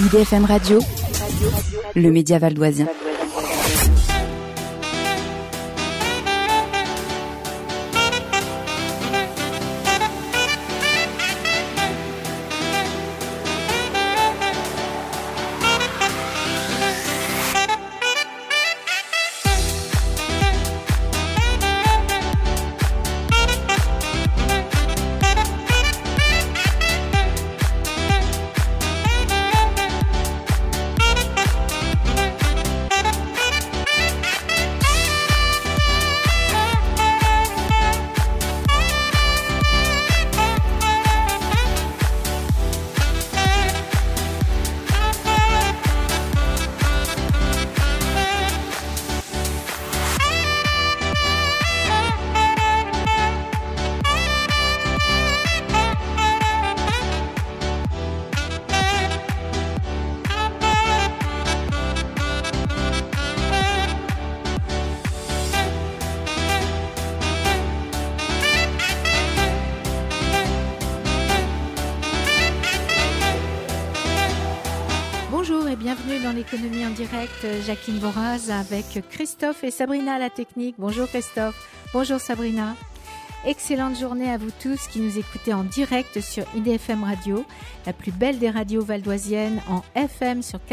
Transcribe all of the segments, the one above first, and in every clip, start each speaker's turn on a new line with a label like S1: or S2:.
S1: IDFM Radio, le média valdoisien.
S2: Bienvenue dans l'économie en direct, Jacqueline Voraz avec Christophe et Sabrina à la technique. Bonjour Christophe, bonjour Sabrina. Excellente journée à vous tous qui nous écoutez en direct sur IDFM Radio, la plus belle des radios valdoisiennes, en FM sur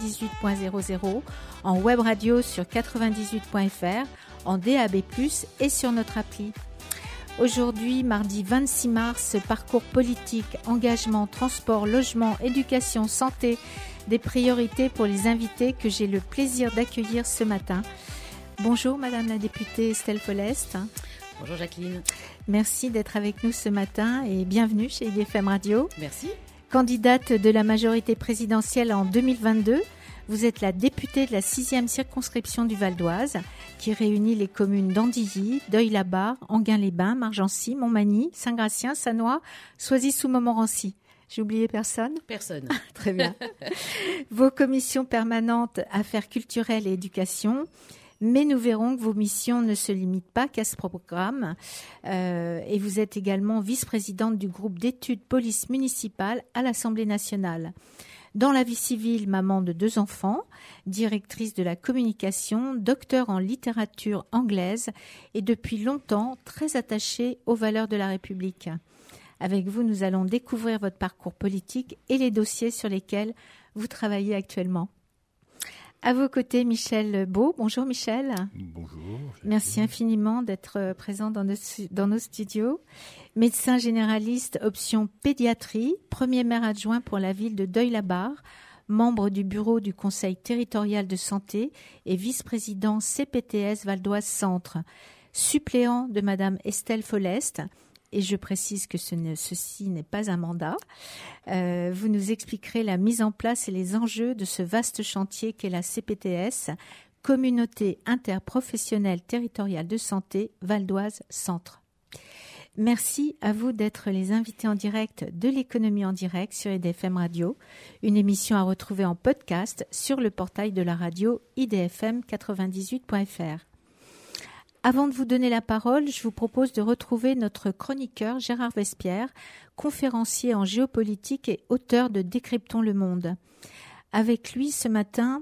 S2: 98.00, en web radio sur 98.fr, en DAB+, et sur notre appli. Aujourd'hui, mardi 26 mars, parcours politique, engagement, transport, logement, éducation, santé, des priorités pour les invités que j'ai le plaisir d'accueillir ce matin. Bonjour Madame la députée Estelle Follest.
S3: Bonjour Jacqueline.
S2: Merci d'être avec nous ce matin et bienvenue chez IDFM Radio.
S3: Merci.
S2: Candidate de la majorité présidentielle en 2022, vous êtes la députée de la 6e circonscription du Val d'Oise qui réunit les communes d'Andilly, Deuil-la-Barre, Enghien-les-Bains, Margency, Montmagny, Saint-Gratien, Sannois, Soisy-sous-Montmorency. J'ai oublié personne ?
S3: Personne.
S2: Très bien. Vos commissions permanentes, affaires culturelles et éducation, mais nous verrons que vos missions ne se limitent pas qu'à ce programme. Et vous êtes également vice-présidente du groupe d'études police municipale à l'Assemblée nationale. Dans la vie civile, maman de 2 enfants, directrice de la communication, docteur en littérature anglaise et depuis longtemps très attachée aux valeurs de la République. Avec vous, nous allons découvrir votre parcours politique et les dossiers sur lesquels vous travaillez actuellement. À vos côtés, Michel Beau. Bonjour Michel.
S4: Bonjour.
S2: Merci infiniment d'être présent dans nos studios. Médecin généraliste, option pédiatrie, premier maire adjoint pour la ville de Deuil-la-Barre, membre du bureau du Conseil territorial de santé et vice-président CPTS Val d'Oise Centre, suppléant de Madame Estelle Follest. Et je précise que ceci n'est pas un mandat. Vous nous expliquerez la mise en place et les enjeux de ce vaste chantier qu'est la CPTS, Communauté interprofessionnelle territoriale de santé Val d'Oise Centre. Merci à vous d'être les invités en direct de l'économie en direct sur IDFM Radio, une émission à retrouver en podcast sur le portail de la radio idfm98.fr. Avant de vous donner la parole, je vous propose de retrouver notre chroniqueur Gérard Vespierre, conférencier en géopolitique et auteur de Décryptons le monde. Avec lui, ce matin,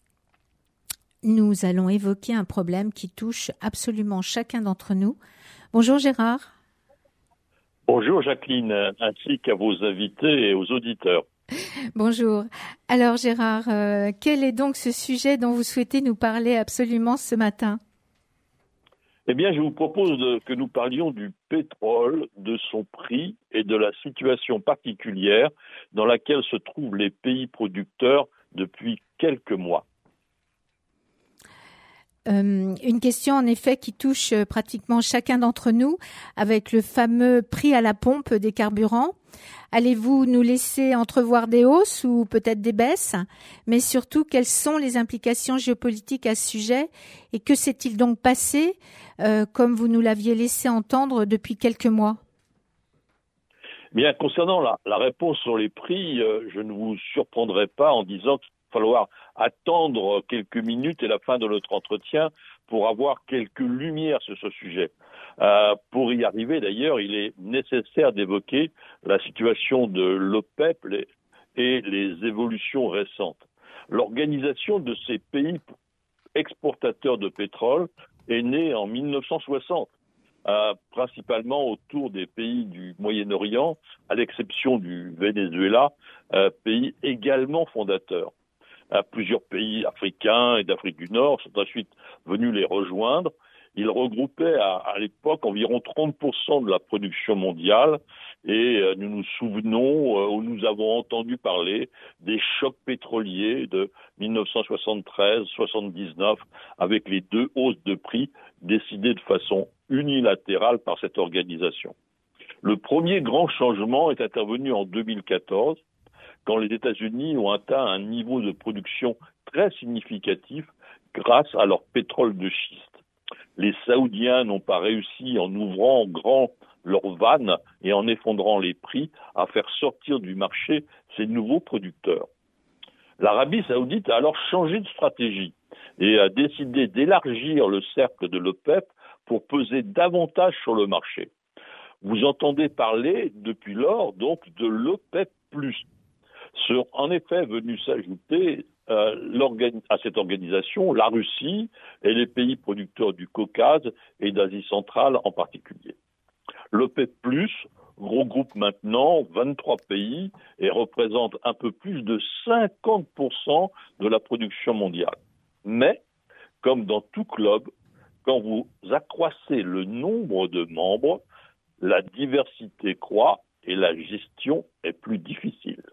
S2: nous allons évoquer un problème qui touche absolument chacun d'entre nous. Bonjour Gérard.
S5: Bonjour Jacqueline, ainsi qu'à vos invités et aux auditeurs.
S2: Bonjour. Alors Gérard, quel est donc ce sujet dont vous souhaitez nous parler absolument ce matin ?
S5: Eh bien, je vous propose que nous parlions du pétrole, de son prix et de la situation particulière dans laquelle se trouvent les pays producteurs depuis quelques mois.
S2: Une question en effet qui touche pratiquement chacun d'entre nous avec le fameux prix à la pompe des carburants. Allez-vous nous laisser entrevoir des hausses ou peut-être des baisses ? Mais surtout, quelles sont les implications géopolitiques à ce sujet ? Et que s'est-il donc passé, comme vous nous l'aviez laissé entendre depuis quelques mois ?
S5: Bien, concernant la réponse sur les prix, je ne vous surprendrai pas en disant qu'il va falloir attendre quelques minutes et la fin de notre entretien pour avoir quelques lumières sur ce sujet. Pour y arriver, d'ailleurs, il est nécessaire d'évoquer la situation de l'OPEP, et les évolutions récentes. L'organisation de ces pays exportateurs de pétrole est née en 1960, principalement autour des pays du Moyen-Orient, à l'exception du Venezuela, pays également fondateur. Plusieurs pays africains et d'Afrique du Nord sont ensuite venus les rejoindre. Ils regroupaient à l'époque environ 30% de la production mondiale et nous nous souvenons, où nous avons entendu parler des chocs pétroliers de 1973-79 avec les 2 hausses de prix décidées de façon unilatérale par cette organisation. Le premier grand changement est intervenu en 2014 quand les États-Unis ont atteint un niveau de production très significatif grâce à leur pétrole de schiste. Les Saoudiens n'ont pas réussi, en ouvrant grand leurs vannes et en effondrant les prix, à faire sortir du marché ces nouveaux producteurs. L'Arabie saoudite a alors changé de stratégie et a décidé d'élargir le cercle de l'OPEP pour peser davantage sur le marché. Vous entendez parler depuis lors donc de l'OPEP+. Sont en effet venus s'ajouter à cette organisation la Russie et les pays producteurs du Caucase et d'Asie centrale en particulier. L'OPEP+, regroupe maintenant 23 pays et représente un peu plus de 50% de la production mondiale. Mais, comme dans tout club, quand vous accroissez le nombre de membres, la diversité croît et la gestion est plus difficile.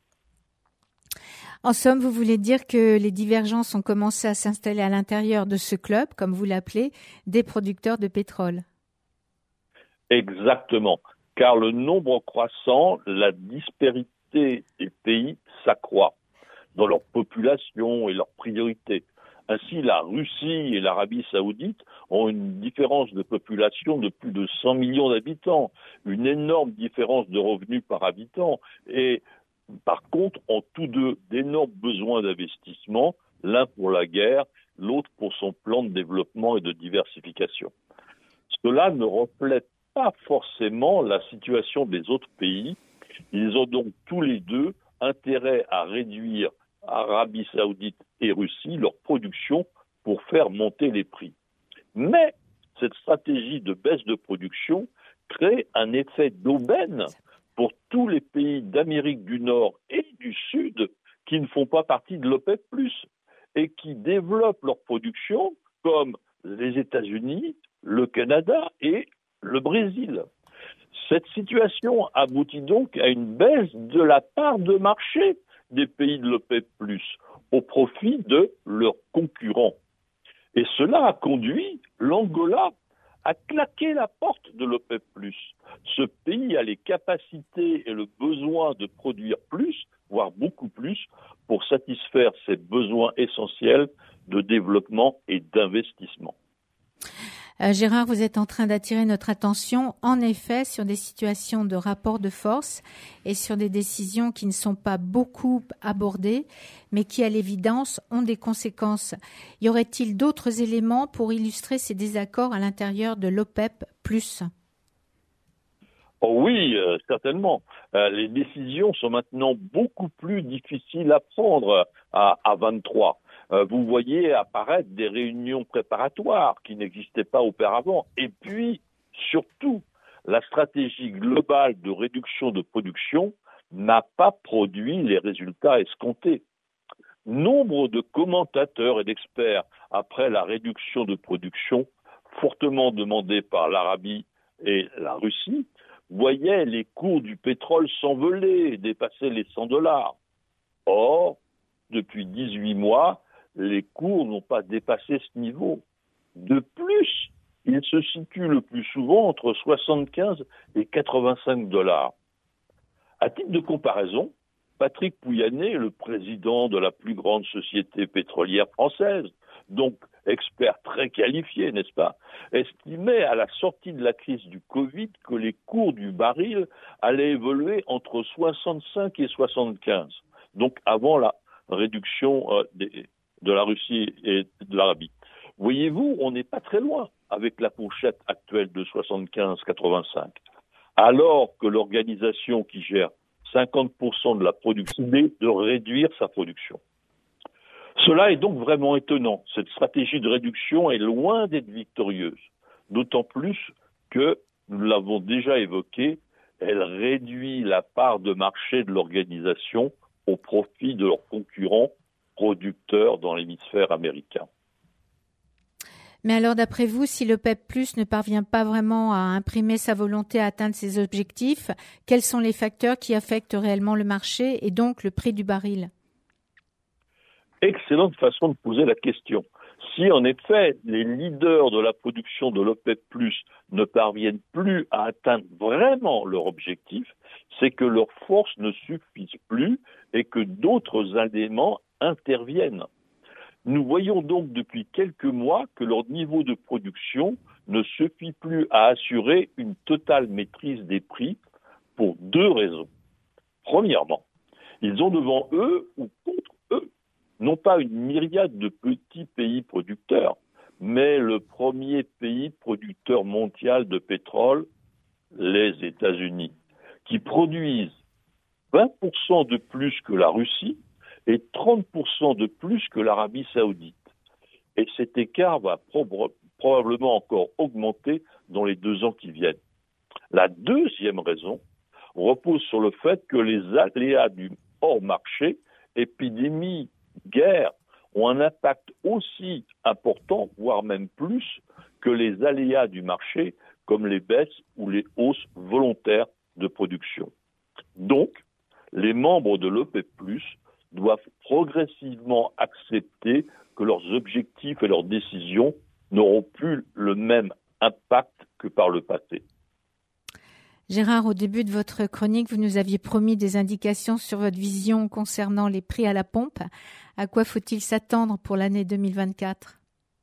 S2: En somme, vous voulez dire que les divergences ont commencé à s'installer à l'intérieur de ce club, comme vous l'appelez, des producteurs de pétrole.
S5: Exactement, car le nombre croissant, la disparité des pays s'accroît dans leur population et leurs priorités. Ainsi, la Russie et l'Arabie saoudite ont une différence de population de plus de 100 millions d'habitants, une énorme différence de revenus par habitant et par contre, ont tous deux d'énormes besoins d'investissement, l'un pour la guerre, l'autre pour son plan de développement et de diversification. Cela ne reflète pas forcément la situation des autres pays. Ils ont donc tous les deux intérêt à réduire, Arabie saoudite et Russie, leur production pour faire monter les prix. Mais cette stratégie de baisse de production crée un effet d'aubaine pour tous les pays d'Amérique du Nord et du Sud qui ne font pas partie de l'OPEP+, et qui développent leur production comme les États-Unis, le Canada et le Brésil. Cette situation aboutit donc à une baisse de la part de marché des pays de l'OPEP+, au profit de leurs concurrents. Et cela a conduit l'Angola à claquer la porte de l'OPEP+. Ce pays a les capacités et le besoin de produire plus, voire beaucoup plus, pour satisfaire ses besoins essentiels de développement et d'investissement.
S2: Gérard, vous êtes en train d'attirer notre attention, en effet, sur des situations de rapport de force et sur des décisions qui ne sont pas beaucoup abordées, mais qui, à l'évidence, ont des conséquences. Y aurait-il d'autres éléments pour illustrer ces désaccords à l'intérieur de l'OPEP+?
S5: Oh oui, certainement. Les décisions sont maintenant beaucoup plus difficiles à prendre à 23. Vous voyez apparaître des réunions préparatoires qui n'existaient pas auparavant. Et puis, surtout, la stratégie globale de réduction de production n'a pas produit les résultats escomptés. Nombre de commentateurs et d'experts, après la réduction de production, fortement demandée par l'Arabie et la Russie, voyaient les cours du pétrole s'envoler et dépasser les $100. Or, depuis 18 mois, les cours n'ont pas dépassé ce niveau. De plus, ils se situent le plus souvent entre 75 et $85. À titre de comparaison, Patrick Pouyanné, le président de la plus grande société pétrolière française, donc expert très qualifié, n'est-ce pas, estimait à la sortie de la crise du Covid que les cours du baril allaient évoluer entre 65 et 75, donc avant la réduction de la Russie et de l'Arabie. Voyez-vous, on n'est pas très loin avec la fourchette actuelle de 75-85. Alors que l'organisation qui gère 50% de la production, de réduire sa production. Cela est donc vraiment étonnant. Cette stratégie de réduction est loin d'être victorieuse, d'autant plus que, nous l'avons déjà évoqué, elle réduit la part de marché de l'organisation au profit de leurs concurrents producteurs dans l'hémisphère américain.
S2: Mais alors, d'après vous, si l'OPEP+ ne parvient pas vraiment à imprimer sa volonté à atteindre ses objectifs, quels sont les facteurs qui affectent réellement le marché et donc le prix du baril ?
S5: Excellente façon de poser la question. Si en effet les leaders de la production de l'OPEP+ ne parviennent plus à atteindre vraiment leur objectif, c'est que leurs forces ne suffisent plus et que d'autres éléments interviennent. Nous voyons donc depuis quelques mois que leur niveau de production ne suffit plus à assurer une totale maîtrise des prix pour deux raisons. Premièrement, ils ont devant eux ou contre eux non pas une myriade de petits pays producteurs, mais le premier pays producteur mondial de pétrole, les États-Unis, qui produisent 20% de plus que la Russie et 30% de plus que l'Arabie saoudite. Et cet écart va probablement encore augmenter dans les 2 ans qui viennent. La deuxième raison repose sur le fait que les aléas du hors-marché, épidémie, guerre, ont un impact aussi important, voire même plus, que les aléas du marché, comme les baisses ou les hausses volontaires de production. Donc, les membres de l'OPEP+, doivent progressivement accepter que leurs objectifs et leurs décisions n'auront plus le même impact que par le passé.
S2: Gérard, au début de votre chronique, vous nous aviez promis des indications sur votre vision concernant les prix à la pompe. À quoi faut-il s'attendre pour l'année 2024 ?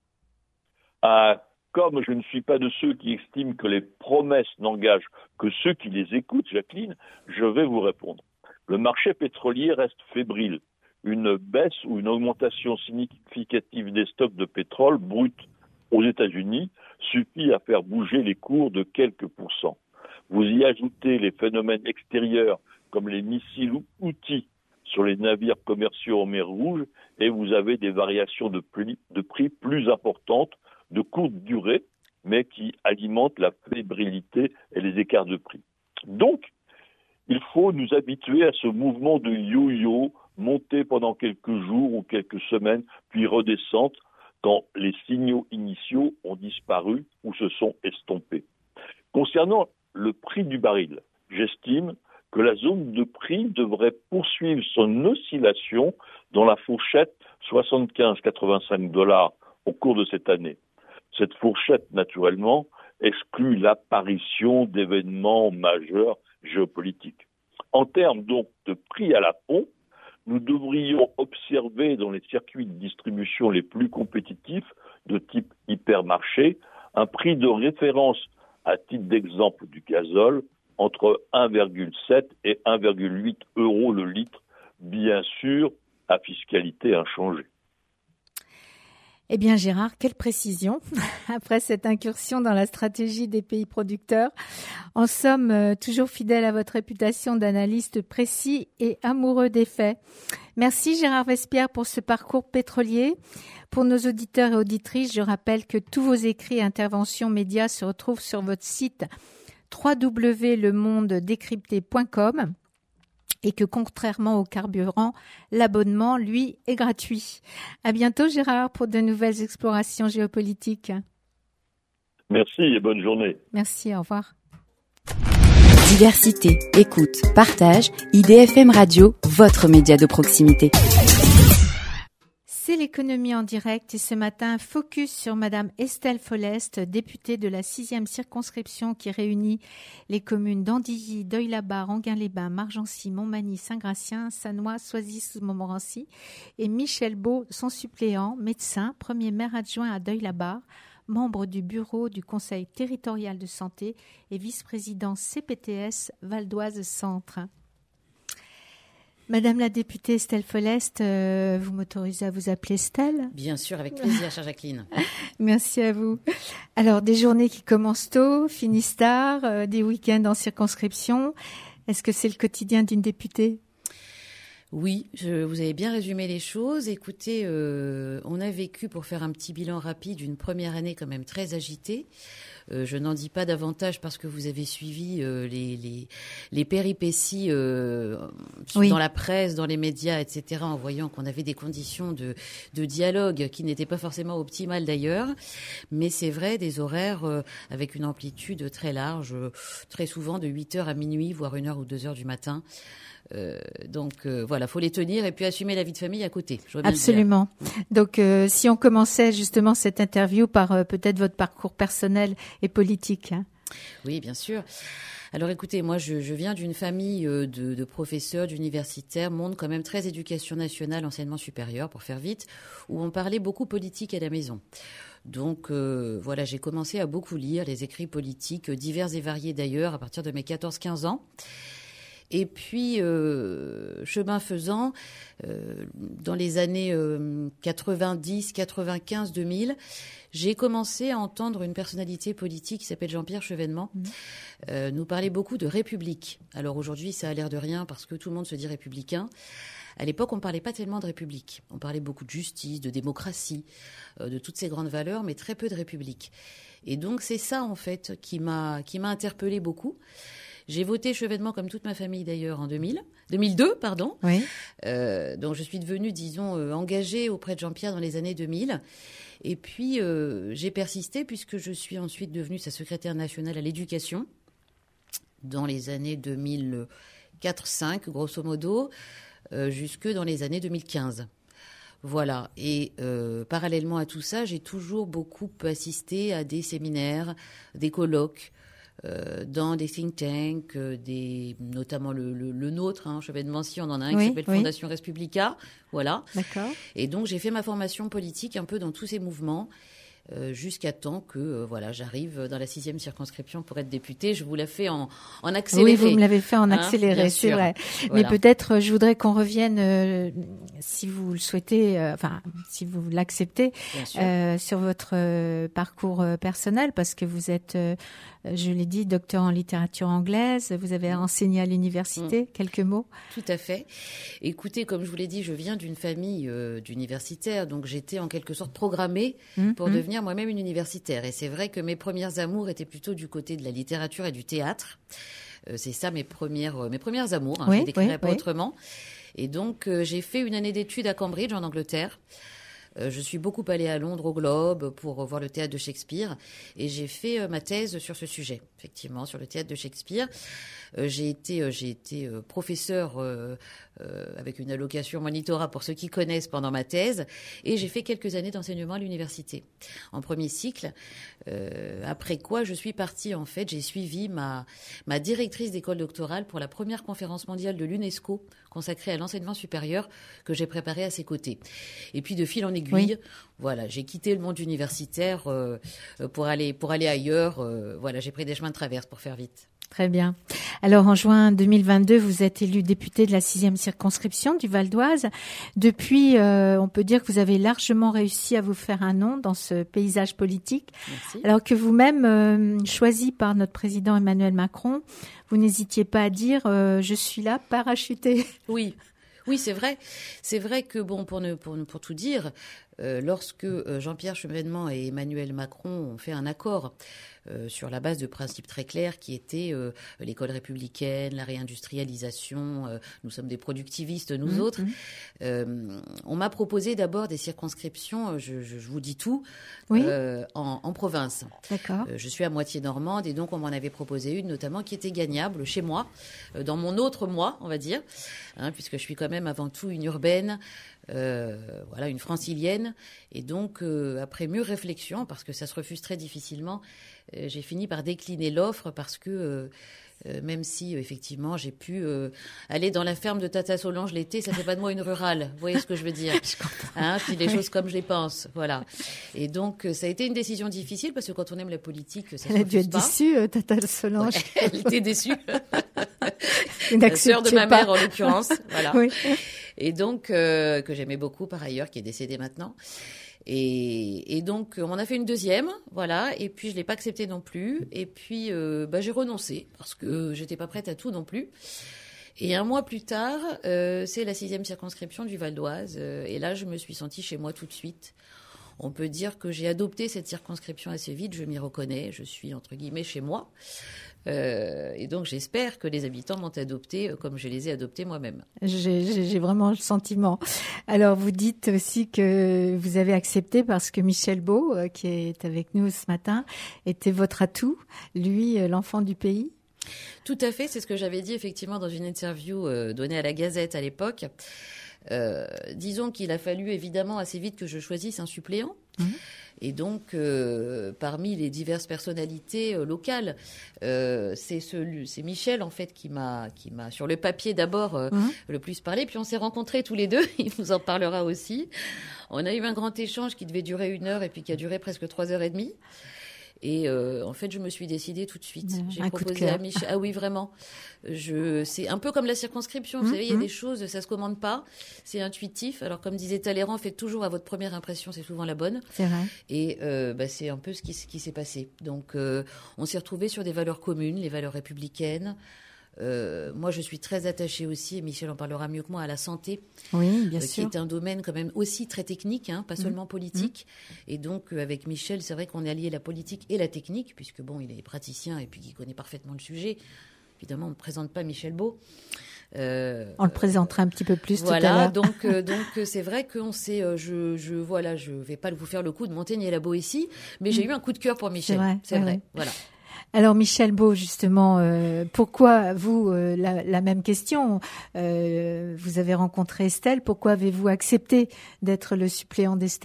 S5: Comme je ne suis pas de ceux qui estiment que les promesses n'engagent que ceux qui les écoutent, Jacqueline, je vais vous répondre. Le marché pétrolier reste fébrile. Une baisse ou une augmentation significative des stocks de pétrole brut aux États-Unis suffit à faire bouger les cours de quelques pourcents. Vous y ajoutez les phénomènes extérieurs comme les missiles Houthis sur les navires commerciaux en mer Rouge et vous avez des variations de prix plus importantes, de courte durée, mais qui alimentent la fébrilité et les écarts de prix. Donc, il faut nous habituer à ce mouvement de yo-yo, monter pendant quelques jours ou quelques semaines, puis redescendre quand les signaux initiaux ont disparu ou se sont estompés. Concernant le prix du baril, j'estime que la zone de prix devrait poursuivre son oscillation dans la fourchette 75-85 $ au cours de cette année. Cette fourchette, naturellement, exclut l'apparition d'événements majeurs géopolitiques. En termes donc de prix à la pompe, nous devrions observer dans les circuits de distribution les plus compétitifs de type hypermarché un prix de référence à titre d'exemple du gazole entre 1,7 et 1,8 € le litre, bien sûr à fiscalité inchangée.
S2: Eh bien Gérard, quelle précision après cette incursion dans la stratégie des pays producteurs. En somme, toujours fidèle à votre réputation d'analyste précis et amoureux des faits. Merci Gérard Vespierre pour ce parcours pétrolier. Pour nos auditeurs et auditrices, je rappelle que tous vos écrits et interventions médias se retrouvent sur votre site www.lemondedécrypté.com. Et que contrairement au carburant, l'abonnement, lui, est gratuit. À bientôt, Gérard, pour de nouvelles explorations géopolitiques.
S5: Merci et bonne journée.
S2: Merci, au revoir.
S1: Diversité, écoute, partage, IDFM Radio, votre média de proximité.
S2: C'est l'économie en direct et ce matin, focus sur Madame Estelle Follest, députée de la 6e circonscription qui réunit les communes d'Andilly, Deuil-la-Barre, Enghien-les-Bains, Margency, Montmagny, Saint-Gratien, Sannois, Soisy-sous-Montmorency et Michel Beau, son suppléant, médecin, premier maire adjoint à Deuil-la-Barre, membre du bureau du Conseil territorial de santé et vice-président CPTS Val d'Oise Centre. Madame la députée Estelle Follest, vous m'autorisez à vous appeler Estelle ?
S3: Bien sûr, avec plaisir, chère Jacqueline.
S2: Merci à vous. Alors, des journées qui commencent tôt, finissent tard, des week-ends en circonscription. Est-ce que c'est le quotidien d'une députée ?
S3: Oui, vous avez bien résumé les choses. Écoutez, on a vécu, pour faire un petit bilan rapide, une première année quand même très agitée. Je n'en dis pas davantage parce que vous avez suivi les péripéties dans la presse, dans les médias, etc., en voyant qu'on avait des conditions de dialogue qui n'étaient pas forcément optimales d'ailleurs. Mais c'est vrai, des horaires avec une amplitude très large, très souvent de 8h à minuit, voire 1h ou 2h du matin. Donc voilà, faut les tenir et puis assumer la vie de famille à côté.
S2: Absolument. Donc si on commençait justement cette interview par peut-être votre parcours personnel et politique. Hein.
S3: Oui, bien sûr. Alors écoutez, moi je viens d'une famille de professeurs, d'universitaires, monde quand même très éducation nationale, enseignement supérieur pour faire vite, où on parlait beaucoup politique à la maison. Donc voilà, j'ai commencé à beaucoup lire les écrits politiques, divers et variés d'ailleurs, à partir de mes 14-15 ans. Et puis, chemin faisant, dans les années 90, 95, 2000, j'ai commencé à entendre une personnalité politique qui s'appelle Jean-Pierre Chevènement nous parler beaucoup de République. Alors aujourd'hui, ça a l'air de rien parce que tout le monde se dit républicain. À l'époque, on ne parlait pas tellement de République. On parlait beaucoup de justice, de démocratie, de toutes ces grandes valeurs, mais très peu de République. Et donc, c'est ça, en fait, qui m'a interpellée beaucoup. J'ai voté Chevènement comme toute ma famille d'ailleurs en 2002, pardon.
S2: Oui.
S3: Donc je suis devenue, disons, engagée auprès de Jean-Pierre dans les années 2000. Et puis j'ai persisté puisque je suis ensuite devenue sa secrétaire nationale à l'éducation dans les années 2004-5, grosso modo, jusque dans les années 2015. Voilà. Et parallèlement à tout ça, j'ai toujours beaucoup assisté à des séminaires, des colloques, dans des think tanks, notamment le nôtre, Chevènement, si on en a un qui s'appelle Fondation Respublica, voilà.
S2: D'accord.
S3: Et donc j'ai fait ma formation politique un peu dans tous ces mouvements, jusqu'à temps que j'arrive dans la 6e circonscription pour être députée. Je vous la fais en accéléré.
S2: Oui, vous me l'avez fait en accéléré, c'est vrai. Voilà. Mais peut-être je voudrais qu'on revienne, si vous le souhaitez, si vous l'acceptez, sur votre parcours personnel, parce que vous êtes, je l'ai dit, docteur en littérature anglaise. Vous avez enseigné à l'université. Quelques mots.
S3: Tout à fait. Écoutez, comme je vous l'ai dit, je viens d'une famille d'universitaires, donc j'étais en quelque sorte programmée pour devenir moi-même une universitaire. Et c'est vrai que mes premières amours étaient plutôt du côté de la littérature et du théâtre. C'est ça mes premières amours. Je ne décrirais pas autrement. Et donc, j'ai fait une année d'études à Cambridge, en Angleterre. Je suis beaucoup allée à Londres au Globe pour voir le théâtre de Shakespeare. Et j'ai fait ma thèse sur ce sujet, effectivement, sur le théâtre de Shakespeare. J'ai été professeur avec une allocation monitorat pour ceux qui connaissent pendant ma thèse, et j'ai fait quelques années d'enseignement à l'université en premier cycle. Après quoi, je suis partie, en fait, j'ai suivi ma directrice d'école doctorale pour la première conférence mondiale de l'UNESCO consacrée à l'enseignement supérieur que j'ai préparée à ses côtés. Et puis de fil en aiguille, voilà, j'ai quitté le monde universitaire pour aller ailleurs. Voilà, j'ai pris des chemins de traverse pour faire vite.
S2: Très bien. Alors, en juin 2022, vous êtes élu député de la 6e circonscription du Val d'Oise. Depuis, on peut dire que vous avez largement réussi à vous faire un nom dans ce paysage politique.
S3: Merci. Alors
S2: que vous-même, choisi par notre président Emmanuel Macron, vous n'hésitiez pas à dire « je suis là, parachuté ».
S3: Oui, c'est vrai. C'est vrai que, bon, pour tout dire, lorsque Jean-Pierre Chevènement et Emmanuel Macron ont fait un accord sur la base de principes très clairs qui étaient l'école républicaine, la réindustrialisation, nous sommes des productivistes, nous autres. On m'a proposé d'abord des circonscriptions, je vous dis tout, en province.
S2: D'accord.
S3: Je suis à moitié normande et donc on m'en avait proposé une notamment qui était gagnable chez moi, dans mon autre moi, on va dire, puisque je suis quand même avant tout une urbaine, une francilienne. Et donc, après mûre réflexion, parce que ça se refuse très difficilement, j'ai fini par décliner l'offre parce que même si effectivement j'ai pu aller dans la ferme de Tata Solange l'été, ça fait pas de moi une rurale. Vous voyez ce que je veux dire? Je dis les choses comme je les pense. Voilà. Et donc ça a été une décision difficile parce que quand on aime la politique, ça se refuse pas. Elle a dû être
S2: déçue, Tata Solange.
S3: Ouais, elle était déçue. La sœur de ma mère en l'occurrence. Voilà. Oui. Et donc que j'aimais beaucoup par ailleurs, qui est décédée maintenant. Et donc, on a fait une deuxième, voilà, et puis je l'ai pas acceptée non plus, et puis j'ai renoncé, parce que j'étais pas prête à tout non plus. Et un mois plus tard, c'est la 6e circonscription du Val d'Oise, et là, je me suis sentie chez moi tout de suite. On peut dire que j'ai adopté cette circonscription assez vite, je m'y reconnais, je suis entre guillemets chez moi. Et donc j'espère que les habitants m'ont adopté comme je les ai adoptés moi-même.
S2: J'ai vraiment le sentiment. Alors vous dites aussi que vous avez accepté parce que Michel Beau, qui est avec nous ce matin, était votre atout, lui, l'enfant du pays.
S3: Tout à fait, c'est ce que j'avais dit effectivement dans une interview donnée à la Gazette à l'époque. Disons qu'il a fallu évidemment assez vite que je choisisse un suppléant. Et donc, parmi les diverses personnalités locales, c'est Michel en fait qui m'a sur le papier d'abord le plus parlé. Puis on s'est rencontrés tous les deux. Il nous en parlera aussi. On a eu un grand échange qui devait durer 1 heure et puis qui a duré presque 3h30. Et en fait, je me suis décidée tout de suite. J'ai proposé à Michel. Ah oui, vraiment. C'est un peu comme la circonscription. Vous savez, il y a des choses, ça se commande pas. C'est intuitif. Alors, comme disait Talleyrand, faites toujours à votre première impression, c'est souvent la bonne.
S2: C'est vrai.
S3: Et c'est un peu ce qui s'est passé. Donc, on s'est retrouvés sur des valeurs communes, les valeurs républicaines. Moi, je suis très attachée aussi, et Michel en parlera mieux que moi, à la santé,
S2: oui, bien sûr.
S3: Qui est un domaine quand même aussi très technique, pas seulement politique. Et donc, avec Michel, c'est vrai qu'on est allié la politique et la technique, puisque bon, il est praticien et puis il connaît parfaitement le sujet. Évidemment, on ne présente pas Michel Beau.
S2: On le présentera un petit peu plus
S3: voilà,
S2: tout à l'heure.
S3: donc c'est vrai qu'on s'est, je vais pas vous faire le coup de Montaigne et la Boétie, mais j'ai eu un coup de cœur pour Michel. C'est vrai. Voilà.
S2: Alors Michel Beau, justement, pourquoi vous, la même question, vous avez rencontré Estelle, pourquoi avez-vous accepté d'être le suppléant d'Estelle ?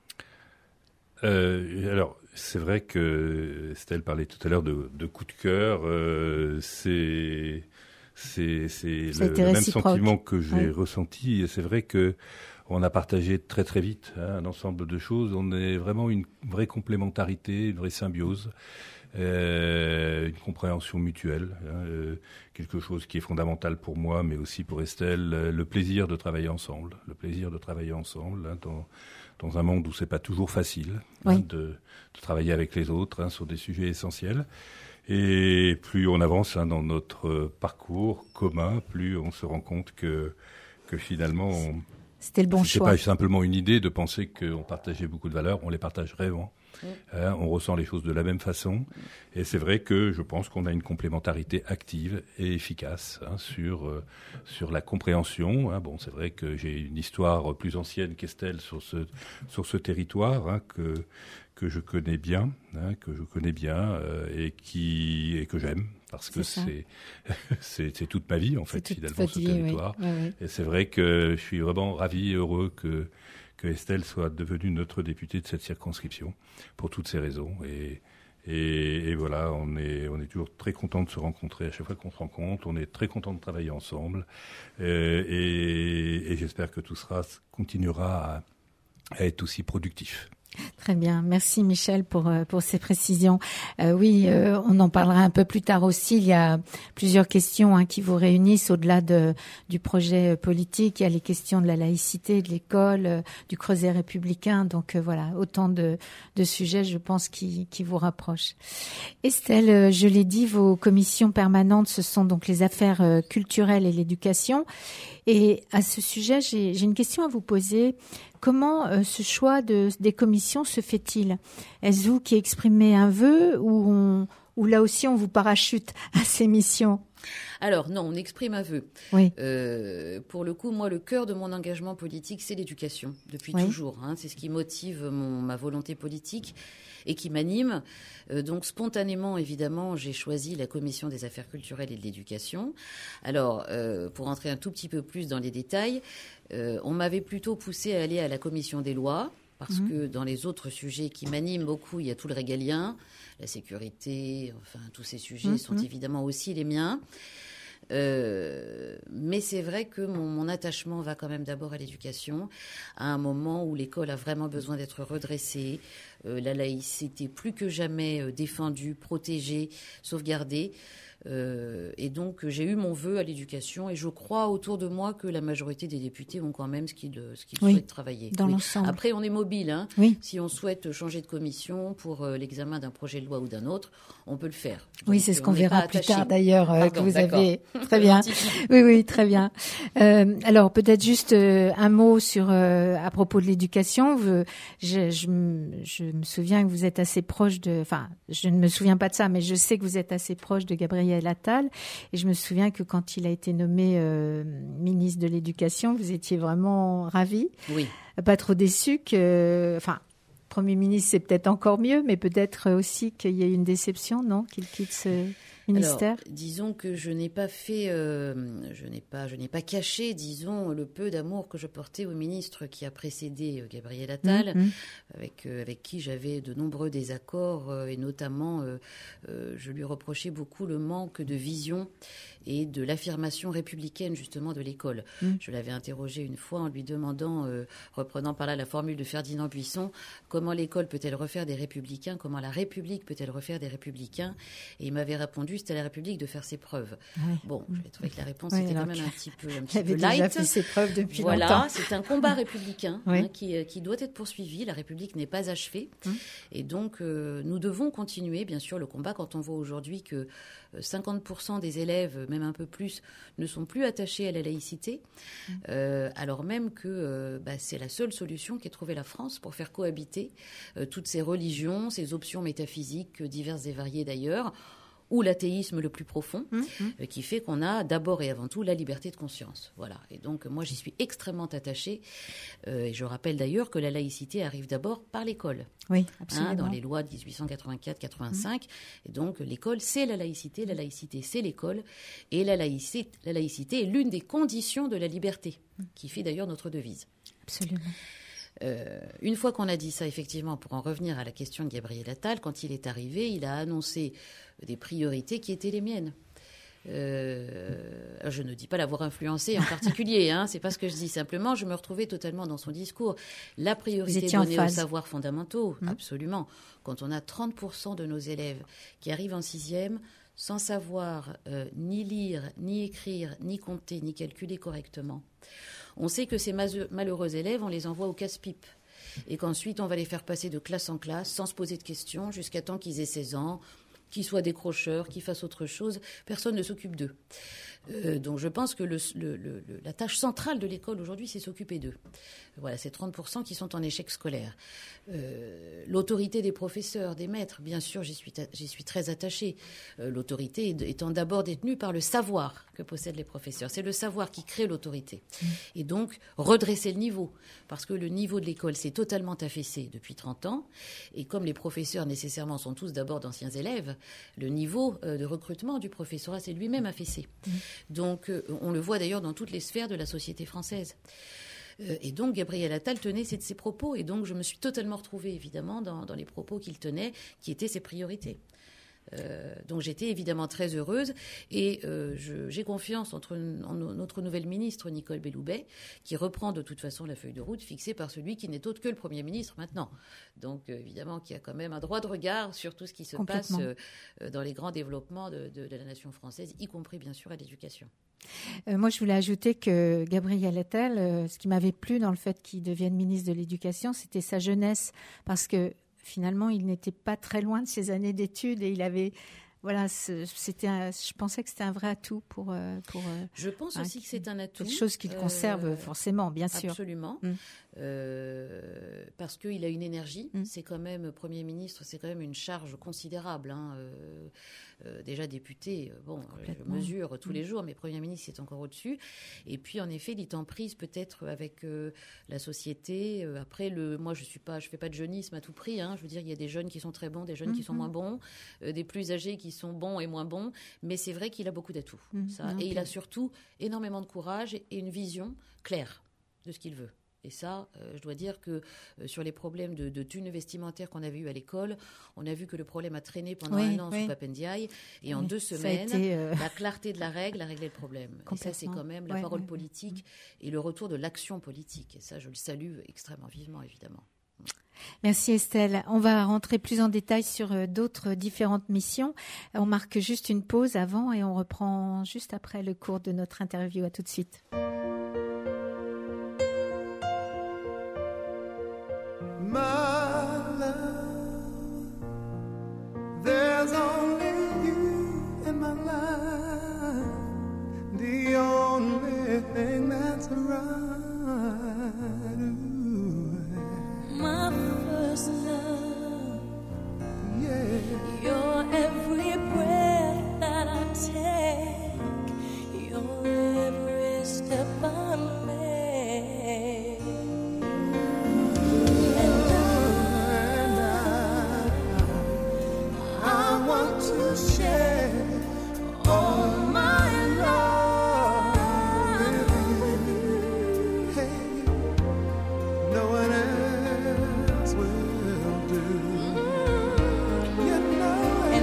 S4: Alors, c'est vrai que Estelle parlait tout à l'heure de coup de cœur, c'est le même sentiment que j'ai ressenti, et c'est vrai que on a partagé très très vite un ensemble de choses, on est vraiment une vraie complémentarité, une vraie symbiose. Une compréhension mutuelle, quelque chose qui est fondamental pour moi, mais aussi pour Estelle, le plaisir de travailler ensemble, dans un monde où c'est pas toujours facile de travailler avec les autres sur des sujets essentiels. Et plus on avance dans notre parcours commun, plus on se rend compte que finalement
S2: c'était le bon choix.
S4: C'est pas simplement une idée de penser qu'on partageait beaucoup de valeurs, on les partage vraiment. On ressent les choses de la même façon. Et c'est vrai que je pense qu'on a une complémentarité active et efficace sur la compréhension. Bon, c'est vrai que j'ai une histoire plus ancienne qu'Estelle sur ce territoire que je connais bien, et que j'aime. Parce que c'est toute ma vie, en fait, finalement, ce territoire. Oui. Et c'est vrai que je suis vraiment ravi et heureux que Estelle soit devenue notre députée de cette circonscription, pour toutes ces raisons. Et voilà, on est toujours très content de se rencontrer à chaque fois qu'on se rencontre. On est très content de travailler ensemble. Et j'espère que tout cela continuera à être aussi productif.
S2: Très bien, merci Michel pour ces précisions. On en parlera un peu plus tard aussi. Il y a plusieurs questions qui vous réunissent au-delà du projet politique. Il y a les questions de la laïcité, de l'école, du creuset républicain. Donc voilà, autant de sujets, je pense, qui vous rapprochent. Estelle, je l'ai dit, vos commissions permanentes, ce sont donc les affaires culturelles et l'éducation. Et à ce sujet, j'ai une question à vous poser. Comment ce choix des commissions se fait-il ? Est-ce vous qui exprimez un vœu ou là aussi on vous parachute à ces missions ?
S3: Alors non, on exprime un vœu.
S2: Oui.
S3: Pour le coup, moi, le cœur de mon engagement politique, c'est l'éducation, depuis toujours. C'est ce qui motive ma volonté politique et qui m'anime. Donc spontanément, évidemment, j'ai choisi la commission des affaires culturelles et de l'éducation. Alors, pour entrer un tout petit peu plus dans les détails, on m'avait plutôt poussé à aller à la commission des lois, parce que dans les autres sujets qui m'animent beaucoup, il y a tout le régalien, la sécurité, enfin tous ces sujets sont évidemment aussi les miens. Mais c'est vrai que mon attachement va quand même d'abord à l'éducation, à un moment où l'école a vraiment besoin d'être redressée, la laïcité plus que jamais défendue, protégée, sauvegardée. Et donc, j'ai eu mon vœu à l'éducation et je crois autour de moi que la majorité des députés ont quand même ce qu'ils souhaitent travailler.
S2: Dans l'ensemble.
S3: Après, on est mobile. Hein.
S2: Oui.
S3: Si on souhaite changer de commission pour l'examen d'un projet de loi ou d'un autre, on peut le faire.
S2: Donc, oui, c'est ce qu'on verra plus tard d'ailleurs, que vous avez. Très bien. Oui, très bien. Alors, peut-être juste un mot sur à propos de l'éducation. Je me souviens que vous êtes assez proche je ne me souviens pas de ça, mais je sais que vous êtes assez proche de Gabriel Attal. Et je me souviens que quand il a été nommé ministre de l'Éducation, vous étiez vraiment ravi.
S3: Oui.
S2: Pas trop déçu Premier ministre, c'est peut-être encore mieux, mais peut-être aussi qu'il y ait une déception, non, qu'il quitte ce ministère.
S3: Alors, disons que je n'ai pas caché, disons, le peu d'amour que je portais au ministre qui a précédé Gabriel Attal, avec qui j'avais de nombreux désaccords, et notamment, je lui reprochais beaucoup le manque de vision et de l'affirmation républicaine, justement, de l'école. Je l'avais interrogé une fois en lui demandant, reprenant par là la formule de Ferdinand Buisson, comment l'école peut-elle refaire des républicains, comment la République peut-elle refaire des républicains, et il m'avait répondu, c'était à la République de faire ses preuves. Oui. Bon, j'ai trouvé que la réponse était quand même un petit peu light.
S2: Il avait déjà fait ses preuves depuis longtemps.
S3: Voilà, c'est un combat républicain qui doit être poursuivi. La République n'est pas achevée. Et donc, nous devons continuer, bien sûr, le combat quand on voit aujourd'hui que 50% des élèves, même un peu plus, ne sont plus attachés à la laïcité, alors même que c'est la seule solution qu'ait trouvée la France pour faire cohabiter toutes ces religions, ces options métaphysiques diverses et variées d'ailleurs, ou l'athéisme le plus profond, qui fait qu'on a d'abord et avant tout la liberté de conscience. Voilà. Et donc, moi, j'y suis extrêmement attachée. Et je rappelle d'ailleurs que la laïcité arrive d'abord par l'école.
S2: Oui, absolument.
S3: Dans les lois de 1884-85. Et donc, l'école, c'est la laïcité, c'est l'école. Et la laïcité est l'une des conditions de la liberté, qui fait d'ailleurs notre devise.
S2: Absolument.
S3: Une fois qu'on a dit ça, effectivement, pour en revenir à la question de Gabriel Attal, quand il est arrivé, il a annoncé des priorités qui étaient les miennes. Je ne dis pas l'avoir influencé en particulier, c'est pas ce que je dis. Simplement, je me retrouvais totalement dans son discours. La priorité donnée aux savoirs fondamentaux, absolument. Quand on a 30% de nos élèves qui arrivent en 6e sans savoir ni lire, ni écrire, ni compter, ni calculer correctement, on sait que ces malheureux élèves, on les envoie au casse-pipe. Et qu'ensuite, on va les faire passer de classe en classe sans se poser de questions jusqu'à temps qu'ils aient 16 ans, qu'ils soient décrocheurs, qu'ils fassent autre chose. Personne ne s'occupe d'eux. Donc je pense que la tâche centrale de l'école aujourd'hui, c'est s'occuper d'eux. Voilà, c'est 30% qui sont en échec scolaire. L'autorité des professeurs, des maîtres, bien sûr, j'y suis très attachée. L'autorité étant d'abord détenue par le savoir que possèdent les professeurs. C'est le savoir qui crée l'autorité. Et donc, redresser le niveau. Parce que le niveau de l'école s'est totalement affaissé depuis 30 ans. Et comme les professeurs, nécessairement, sont tous d'abord d'anciens élèves, le niveau de recrutement du professorat s'est lui-même affaissé. Donc, on le voit d'ailleurs dans toutes les sphères de la société française. Et donc, Gabriel Attal tenait ses propos. Et donc, je me suis totalement retrouvée, évidemment, dans les propos qu'il tenait, qui étaient ses priorités. Donc, j'étais évidemment très heureuse. Et j'ai confiance en notre nouvelle ministre, Nicole Belloubet, qui reprend de toute façon la feuille de route fixée par celui qui n'est autre que le Premier ministre maintenant. Donc, évidemment, qui a quand même un droit de regard sur tout ce qui se passe dans les grands développements de la nation française, y compris, bien sûr, à l'éducation.
S2: Moi, je voulais ajouter que Gabriel Attal, ce qui m'avait plu dans le fait qu'il devienne ministre de l'Éducation, c'était sa jeunesse, parce que finalement, il n'était pas très loin de ses années d'études et il avait... Voilà, je pensais que c'était un vrai atout pour
S3: je pense aussi que c'est un atout.
S2: Quelque chose qu'il conserve forcément, bien sûr.
S3: Absolument. Parce qu'il a une énergie. C'est quand même, Premier ministre, c'est quand même une charge considérable. Déjà député, je mesure tous les jours, mais Premier ministre, c'est encore au-dessus. Et puis, en effet, il est en prise peut-être avec la société. Après, moi, je fais pas de jeunisme à tout prix. Je veux dire, il y a des jeunes qui sont très bons, des jeunes qui sont moins bons, des plus âgés qui sont bons et moins bons. Mais c'est vrai qu'il a beaucoup d'atouts. Et il a surtout énormément de courage et une vision claire de ce qu'il veut. Et ça, je dois dire que sur les problèmes de thunes vestimentaires qu'on avait eu à l'école, on a vu que le problème a traîné pendant un an sous Pap Ndiaye. Et en 2 semaines, la clarté de la règle a réglé le problème. Et ça, c'est quand même la parole politique et le retour de l'action politique. Et ça, je le salue extrêmement vivement, évidemment.
S2: Merci Estelle. On va rentrer plus en détail sur d'autres différentes missions. On marque juste une pause avant et on reprend juste après le cours de notre interview. À tout de suite.
S6: There's only you in my life, the only thing that's right.
S7: My first love,
S6: Yeah,
S7: your every breath that I take, your every step I make. I want to share all my love with you.
S6: hey, no one else will do. You know,
S7: And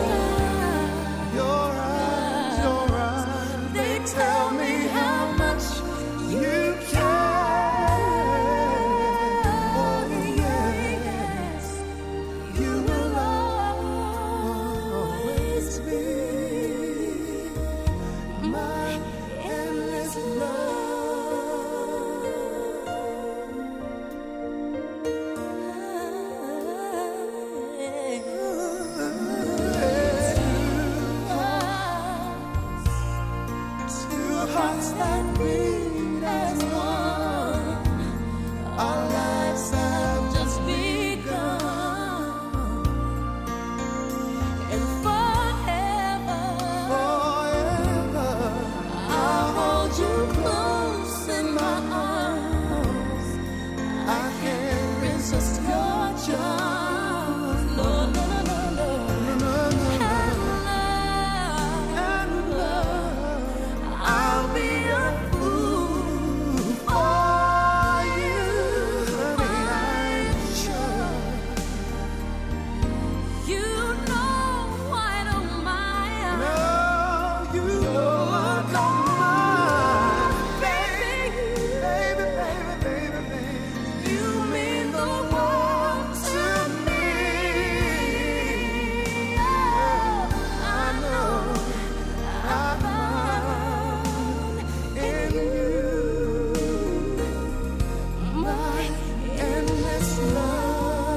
S6: your eyes,
S7: they tell me how much
S6: you care. Oh,
S7: yes, you will always be my endless
S6: two hearts that beat as one.
S7: Our lives have just begun, and forever
S6: Forever,
S7: I'll hold you close in my arms.
S6: I can't
S7: Resist your charms. No, no, no, no, no. And love, I'll be a fool for you. I'm sure you know I don't mind.
S6: know you don't mind, baby, baby.
S7: You mean the world to me. I know I found in you my endless love.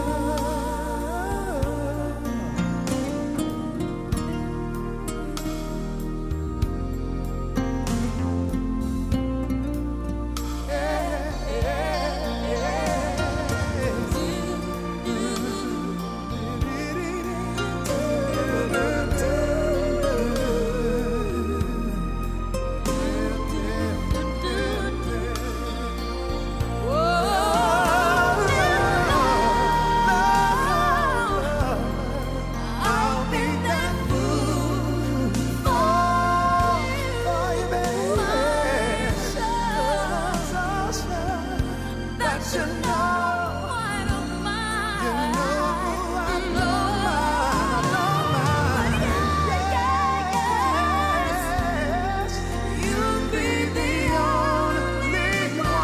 S7: I'll be that fool for you, baby. So sure that you know I don't mind.
S6: You know I don't mind.
S7: You'll be the only one.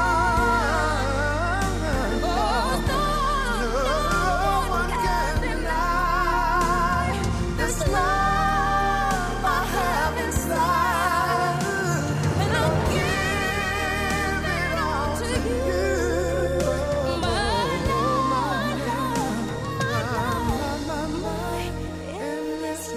S6: No one can
S7: deny this love I have inside, and I'll give it all to you. My endless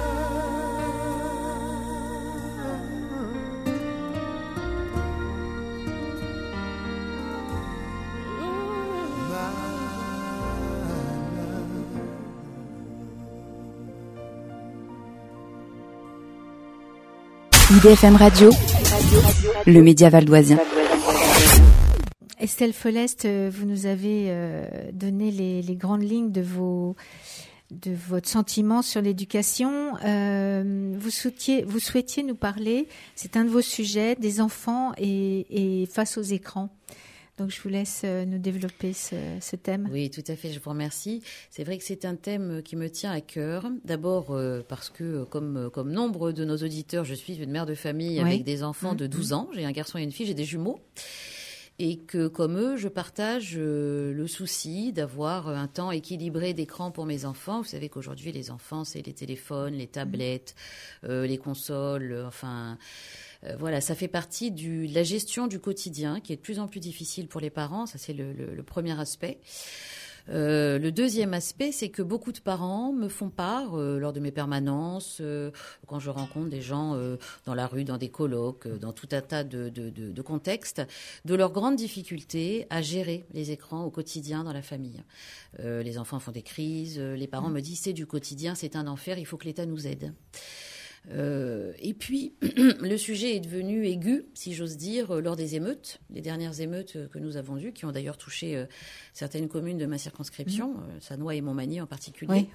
S1: IDFM Radio, le média valdoisien.
S2: Estelle Follest, vous nous avez donné les grandes lignes de votre sentiment sur l'éducation. Vous souhaitiez nous parler, c'est un de vos sujets, des enfants et face aux écrans. Donc, je vous laisse nous développer ce thème.
S3: Oui, tout à fait, je vous remercie. C'est vrai que c'est un thème qui me tient à cœur. D'abord parce que, comme nombre de nos auditeurs, je suis une mère de famille avec des enfants de 12 ans. J'ai un garçon et une fille, j'ai des jumeaux. et que, comme eux, je partage le souci d'avoir un temps équilibré d'écran pour mes enfants. Vous savez qu'aujourd'hui, les enfants, c'est les téléphones, les tablettes, les consoles, voilà, ça fait partie de la gestion du quotidien qui est de plus en plus difficile pour les parents. Ça, c'est le premier aspect. Le deuxième aspect, c'est que beaucoup de parents me font part, lors de mes permanences, quand je rencontre des gens dans la rue, dans des colloques, dans tout un tas de contextes, de leurs grandes difficultés à gérer les écrans au quotidien dans la famille. Les enfants font des crises, les parents me disent c'est du quotidien, c'est un enfer, il faut que l'État nous aide. Et puis, le sujet est devenu aigu, si j'ose dire, lors des émeutes, les dernières émeutes que nous avons eues, qui ont d'ailleurs touché certaines communes de ma circonscription, Sannois et Montmagny en particulier,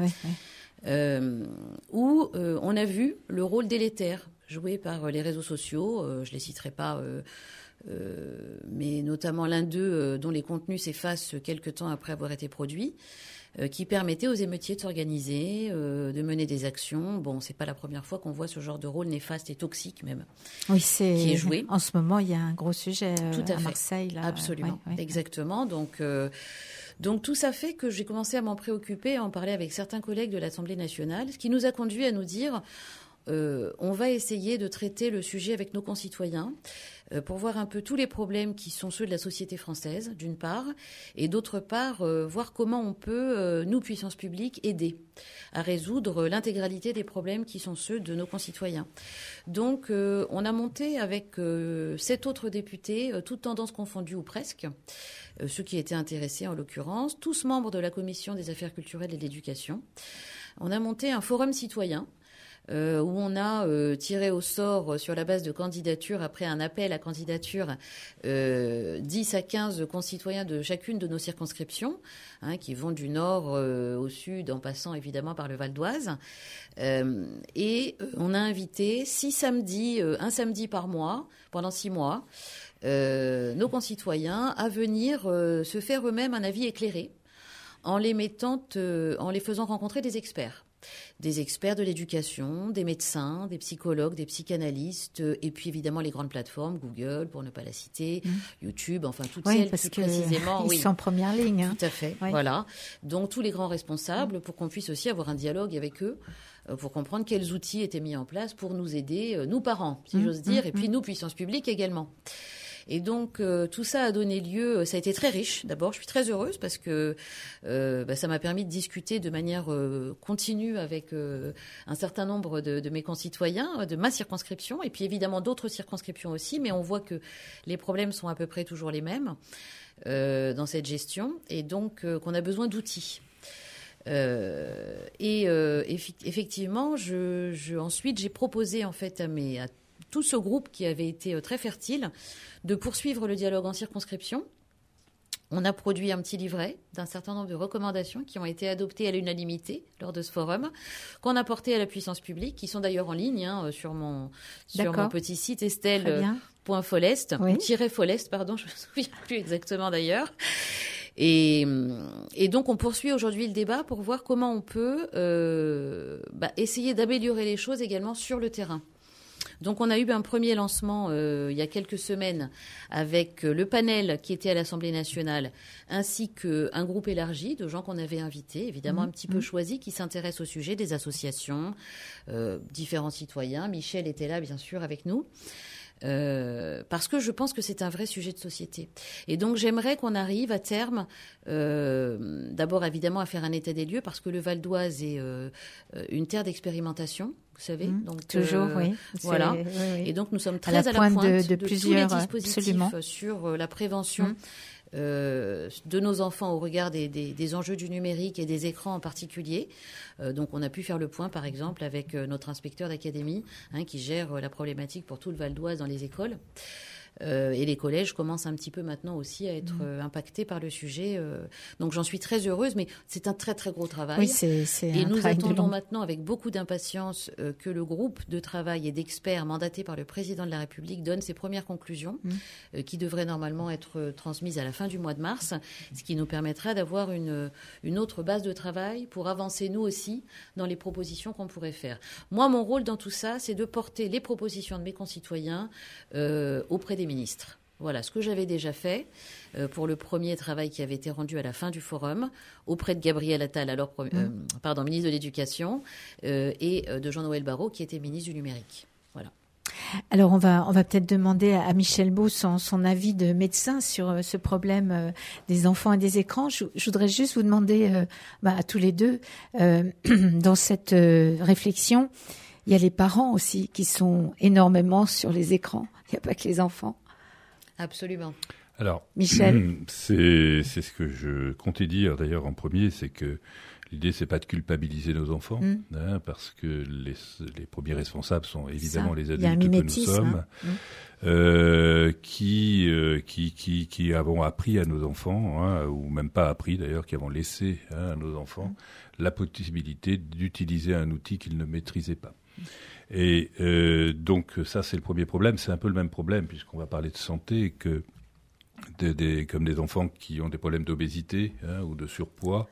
S3: où on a vu le rôle délétère joué par les réseaux sociaux. Je ne les citerai pas, mais notamment l'un d'eux dont les contenus s'effacent quelque temps après avoir été produits, qui permettait aux émeutiers de s'organiser, de mener des actions. Bon, c'est pas la première fois qu'on voit ce genre de rôle néfaste et toxique même,
S2: qui
S3: est joué.
S2: En ce moment, il y a un gros sujet
S3: Tout à fait.
S2: Marseille. Là.
S3: Absolument, exactement. Donc tout ça fait que j'ai commencé à m'en préoccuper, à en parler avec certains collègues de l'Assemblée nationale, ce qui nous a conduit à nous dire on va essayer de traiter le sujet avec nos concitoyens pour voir un peu tous les problèmes qui sont ceux de la société française, d'une part, et d'autre part, voir comment on peut, nous, puissance publique, aider à résoudre l'intégralité des problèmes qui sont ceux de nos concitoyens. Donc, on a monté avec 7 autres députés, toutes tendances confondues ou presque, ceux qui étaient intéressés en l'occurrence, tous membres de la Commission des affaires culturelles et de l'éducation. On a monté un forum citoyen où on a tiré au sort sur la base de candidatures, après un appel à candidature, 10 à 15 concitoyens de chacune de nos circonscriptions, qui vont du nord au sud, en passant évidemment par le Val d'Oise. Et on a invité un samedi par mois, pendant 6 mois, nos concitoyens à venir se faire eux-mêmes un avis éclairé en les faisant rencontrer des experts. Des experts de l'éducation, des médecins, des psychologues, des psychanalystes, et puis évidemment les grandes plateformes, Google, pour ne pas la citer, YouTube, enfin toutes celles
S2: parce
S3: plus
S2: que
S3: précisément.
S2: Ils sont en première ligne.
S3: Tout à fait, voilà. Donc tous les grands responsables, pour qu'on puisse aussi avoir un dialogue avec eux, pour comprendre quels outils étaient mis en place pour nous aider, nous parents, si j'ose dire, et puis nous, puissance publique également. Et donc, tout ça a donné lieu, ça a été très riche. D'abord, je suis très heureuse parce que ça m'a permis de discuter de manière continue avec un certain nombre de mes concitoyens, de ma circonscription, et puis évidemment d'autres circonscriptions aussi, mais on voit que les problèmes sont à peu près toujours les mêmes dans cette gestion, et donc qu'on a besoin d'outils. Effectivement, ensuite, j'ai proposé en fait à tout ce groupe qui avait été très fertile de poursuivre le dialogue en circonscription. On a produit un petit livret d'un certain nombre de recommandations qui ont été adoptées à l'unanimité lors de ce forum, qu'on a porté à la puissance publique, qui sont d'ailleurs en ligne sur mon petit site Estelle.Folest, -Folest, pardon, je ne me souviens plus exactement d'ailleurs. Et donc, on poursuit aujourd'hui le débat pour voir comment on peut essayer d'améliorer les choses également sur le terrain. Donc, on a eu un premier lancement il y a quelques semaines avec le panel qui était à l'Assemblée nationale, ainsi qu'un groupe élargi de gens qu'on avait invités, évidemment un petit peu choisis, qui s'intéressent au sujet, des associations, différents citoyens. Michel était là, bien sûr, avec nous. Parce que je pense que c'est un vrai sujet de société. Et donc, j'aimerais qu'on arrive à terme, d'abord évidemment à faire un état des lieux, parce que le Val d'Oise est une terre d'expérimentation, vous savez. Donc,
S2: toujours, oui.
S3: Voilà.
S2: Oui.
S3: Et donc, nous sommes très à la pointe de plusieurs tous les dispositifs sur la prévention de nos enfants au regard des enjeux du numérique et des écrans en particulier. Donc, on a pu faire le point, par exemple, avec notre inspecteur d'académie qui gère la problématique pour tout le Val d'Oise dans les écoles. Et les collèges commencent un petit peu maintenant aussi à être impactés par le sujet. Donc j'en suis très heureuse, mais c'est un très très gros travail.
S2: Oui, c'est
S3: et nous attendons maintenant avec beaucoup d'impatience que le groupe de travail et d'experts mandaté par le président de la République donne ses premières conclusions, qui devraient normalement être transmises à la fin du mois de mars, ce qui nous permettra d'avoir une autre base de travail pour avancer nous aussi dans les propositions qu'on pourrait faire. Moi, mon rôle dans tout ça, c'est de porter les propositions de mes concitoyens auprès des ministres. Voilà ce que j'avais déjà fait pour le premier travail qui avait été rendu à la fin du forum auprès de Gabriel Attal, alors ministre de l'Éducation, et de Jean-Noël Barrot, qui était ministre du Numérique. Voilà.
S2: Alors on va peut-être demander à Michel Beau son avis de médecin sur ce problème des enfants et des écrans. Je voudrais juste vous demander à tous les deux, dans cette réflexion, il y a les parents aussi qui sont énormément sur les écrans. Il n'y a pas que les enfants.
S3: Absolument.
S4: Alors,
S2: Michel,
S4: c'est ce que je comptais dire d'ailleurs en premier, c'est que l'idée c'est pas de culpabiliser nos enfants, parce que les premiers responsables sont évidemment les adultes que nous sommes, qui avons appris à nos enfants, ou même pas appris d'ailleurs, qui avons laissé à nos enfants la possibilité d'utiliser un outil qu'ils ne maîtrisaient pas. Et donc ça c'est le premier problème, c'est un peu le même problème puisqu'on va parler de santé que comme des enfants qui ont des problèmes d'obésité ou de surpoids.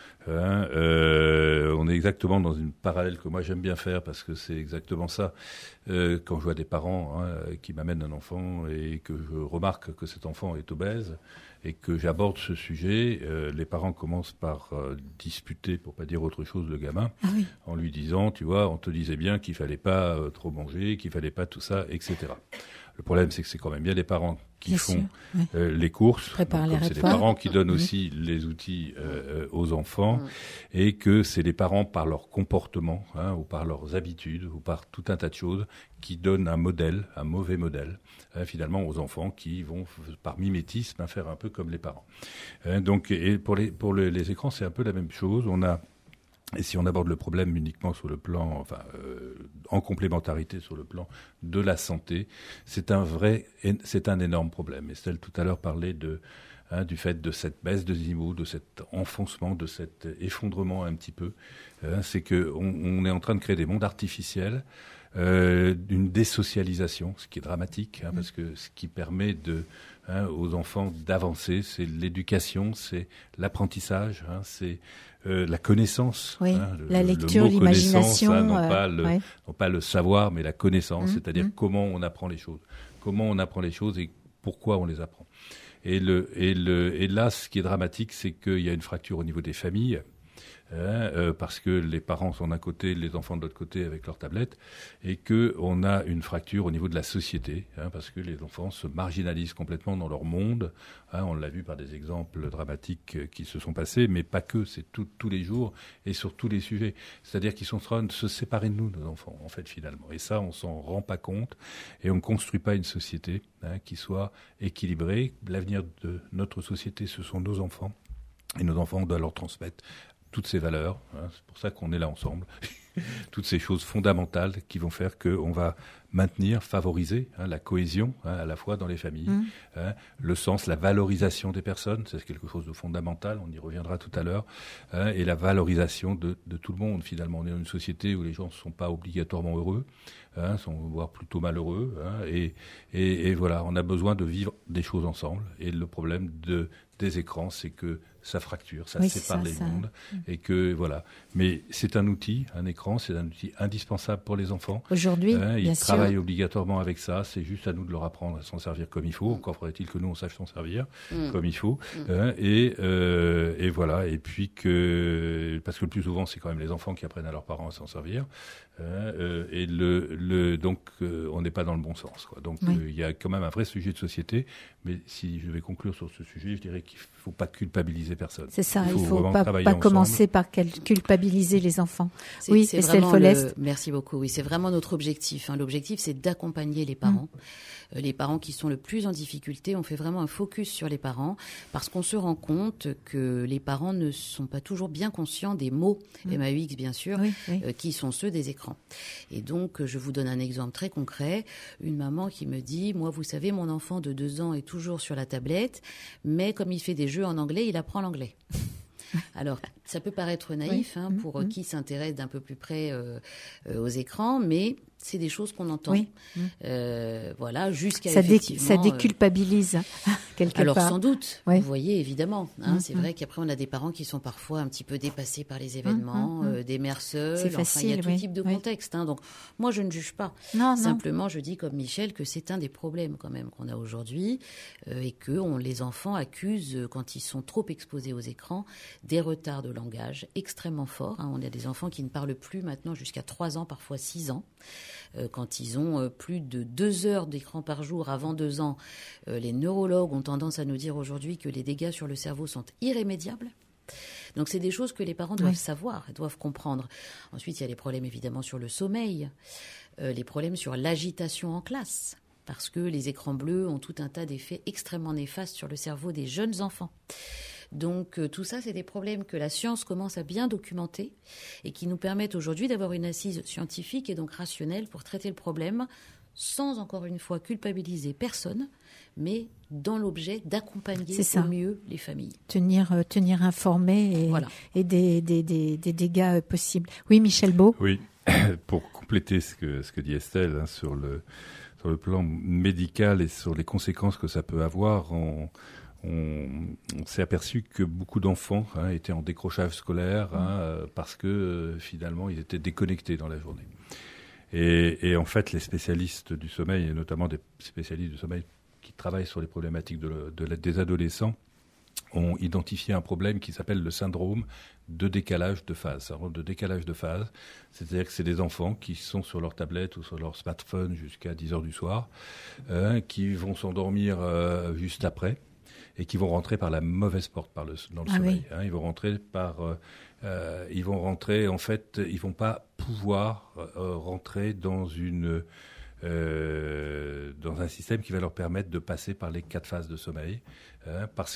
S4: On est exactement dans une parallèle que moi j'aime bien faire parce que c'est exactement ça. Quand je vois des parents qui m'amènent un enfant et que je remarque que cet enfant est obèse et que j'aborde ce sujet, les parents commencent par disputer, pour pas dire autre chose, le gamin, en lui disant, tu vois, on te disait bien qu'il fallait pas trop manger, qu'il fallait pas tout ça, etc. Le problème, c'est que c'est quand même bien les parents qui font les courses. C'est les parents qui donnent aussi les outils aux enfants et que c'est les parents, par leur comportement ou par leurs habitudes ou par tout un tas de choses, qui donnent un modèle, un mauvais modèle, finalement, aux enfants qui vont, par mimétisme, faire un peu comme les parents. Donc, et pour les écrans, c'est un peu la même chose. Et si on aborde le problème uniquement sur le plan, en complémentarité sur le plan de la santé, c'est un énorme problème. Estelle tout à l'heure parlait du fait de cette baisse de niveau, de cet enfoncement, de cet effondrement un petit peu. C'est que on est en train de créer des mondes artificiels, d'une désocialisation, ce qui est dramatique, parce que ce qui permet aux enfants d'avancer, c'est l'éducation, c'est l'apprentissage, c'est la connaissance,
S2: la lecture, l'imagination,
S4: non pas le savoir, mais la connaissance, c'est-à-dire comment on apprend les choses, et pourquoi on les apprend. Et là, ce qui est dramatique, c'est qu'il y a une fracture au niveau des familles. Parce que les parents sont d'un côté, les enfants de l'autre côté avec leurs tablettes, et que on a une fracture au niveau de la société, parce que les enfants se marginalisent complètement dans leur monde. On l'a vu par des exemples dramatiques qui se sont passés, mais pas que, c'est tous les jours et sur tous les sujets. C'est-à-dire qu'ils sont en train de se séparer de nous, nos enfants, en fait, finalement. Et ça, on s'en rend pas compte, et on ne construit pas une société qui soit équilibrée. L'avenir de notre société, ce sont nos enfants, et nos enfants, on doit leur transmettre toutes ces valeurs, c'est pour ça qu'on est là ensemble, toutes ces choses fondamentales qui vont faire qu'on va maintenir, favoriser la cohésion à la fois dans les familles, le sens, la valorisation des personnes, c'est quelque chose de fondamental, on y reviendra tout à l'heure, et la valorisation de tout le monde finalement. On est dans une société où les gens ne sont pas obligatoirement heureux, sont voire plutôt malheureux, et voilà, on a besoin de vivre des choses ensemble, et le problème des écrans, c'est que ça fracture, ça sépare les mondes, et que voilà. Mais c'est un outil, un écran, c'est un outil indispensable pour les enfants.
S2: Aujourd'hui,
S4: ils travaillent obligatoirement avec ça. C'est juste à nous de leur apprendre à s'en servir comme il faut. Encore faudrait-il que nous on sache s'en servir comme il faut. Et voilà. Et puis parce que le plus souvent, c'est quand même les enfants qui apprennent à leurs parents à s'en servir. Donc on n'est pas dans le bon sens, quoi. Donc il y a quand même un vrai sujet de société. Mais si je vais conclure sur ce sujet, je dirais qu'il ne faut pas culpabiliser personne.
S2: C'est ça, il ne faut pas commencer par culpabiliser les enfants. Oui, Estelle Follest.
S3: Merci beaucoup. Oui, c'est vraiment notre objectif. L'objectif, c'est d'accompagner les parents. Les parents qui sont le plus en difficulté, on fait vraiment un focus sur les parents parce qu'on se rend compte que les parents ne sont pas toujours bien conscients des mots, MAUX bien sûr, qui sont ceux des écrans. Et donc, je vous donne un exemple très concret. Une maman qui me dit, moi, vous savez, mon enfant de 2 ans est toujours sur la tablette, mais comme il fait des jeux en anglais, il apprend l'anglais. Alors, Ça peut paraître naïf pour qui s'intéresse d'un peu plus près aux écrans, mais c'est des choses qu'on entend.
S2: Oui.
S3: Voilà, jusqu'à
S2: ça
S3: effectivement...
S2: Ça déculpabilise, quelque part.
S3: Alors, sans doute,
S2: oui.
S3: vous voyez, évidemment. C'est vrai qu'après, on a des parents qui sont parfois un petit peu dépassés par les événements, des mères seules.
S2: C'est facile,
S3: il y a tout type de contexte. Donc, moi, je ne juge pas. Simplement, je dis comme Michel que c'est un des problèmes quand même qu'on a aujourd'hui et que les enfants accusent, quand ils sont trop exposés aux écrans, des retards de langage extrêmement forts. On a des enfants qui ne parlent plus maintenant jusqu'à 3 ans, parfois 6 ans. Quand ils ont plus de 2 heures d'écran par jour avant 2 ans, les neurologues ont tendance à nous dire aujourd'hui que les dégâts sur le cerveau sont irrémédiables. Donc c'est des choses que les parents doivent savoir, doivent comprendre. Ensuite, il y a les problèmes évidemment sur le sommeil, les problèmes sur l'agitation en classe, parce que les écrans bleus ont tout un tas d'effets extrêmement néfastes sur le cerveau des jeunes enfants. Donc tout ça, c'est des problèmes que la science commence à bien documenter et qui nous permettent aujourd'hui d'avoir une assise scientifique et donc rationnelle pour traiter le problème sans, encore une fois, culpabiliser personne, mais dans l'objet d'accompagner au mieux les familles.
S2: Tenir informés et des dégâts possibles. Oui, Michel Beau.
S4: Oui, pour compléter ce que dit Estelle sur le plan médical et sur les conséquences que ça peut avoir, on s'est aperçu que beaucoup d'enfants étaient en décrochage scolaire parce que finalement ils étaient déconnectés dans la journée. Et en fait, les spécialistes du sommeil, et notamment des spécialistes du sommeil qui travaillent sur les problématiques des adolescents, ont identifié un problème qui s'appelle le syndrome de décalage de phase. De décalage de phase, c'est-à-dire que c'est des enfants qui sont sur leur tablette ou sur leur smartphone jusqu'à 10h du soir, qui vont s'endormir juste après, et qui vont rentrer par la mauvaise porte dans le sommeil.
S2: Oui.
S4: Ils vont rentrer en fait, ils vont pas pouvoir rentrer dans un système qui va leur permettre de passer par les 4 phases de sommeil, parce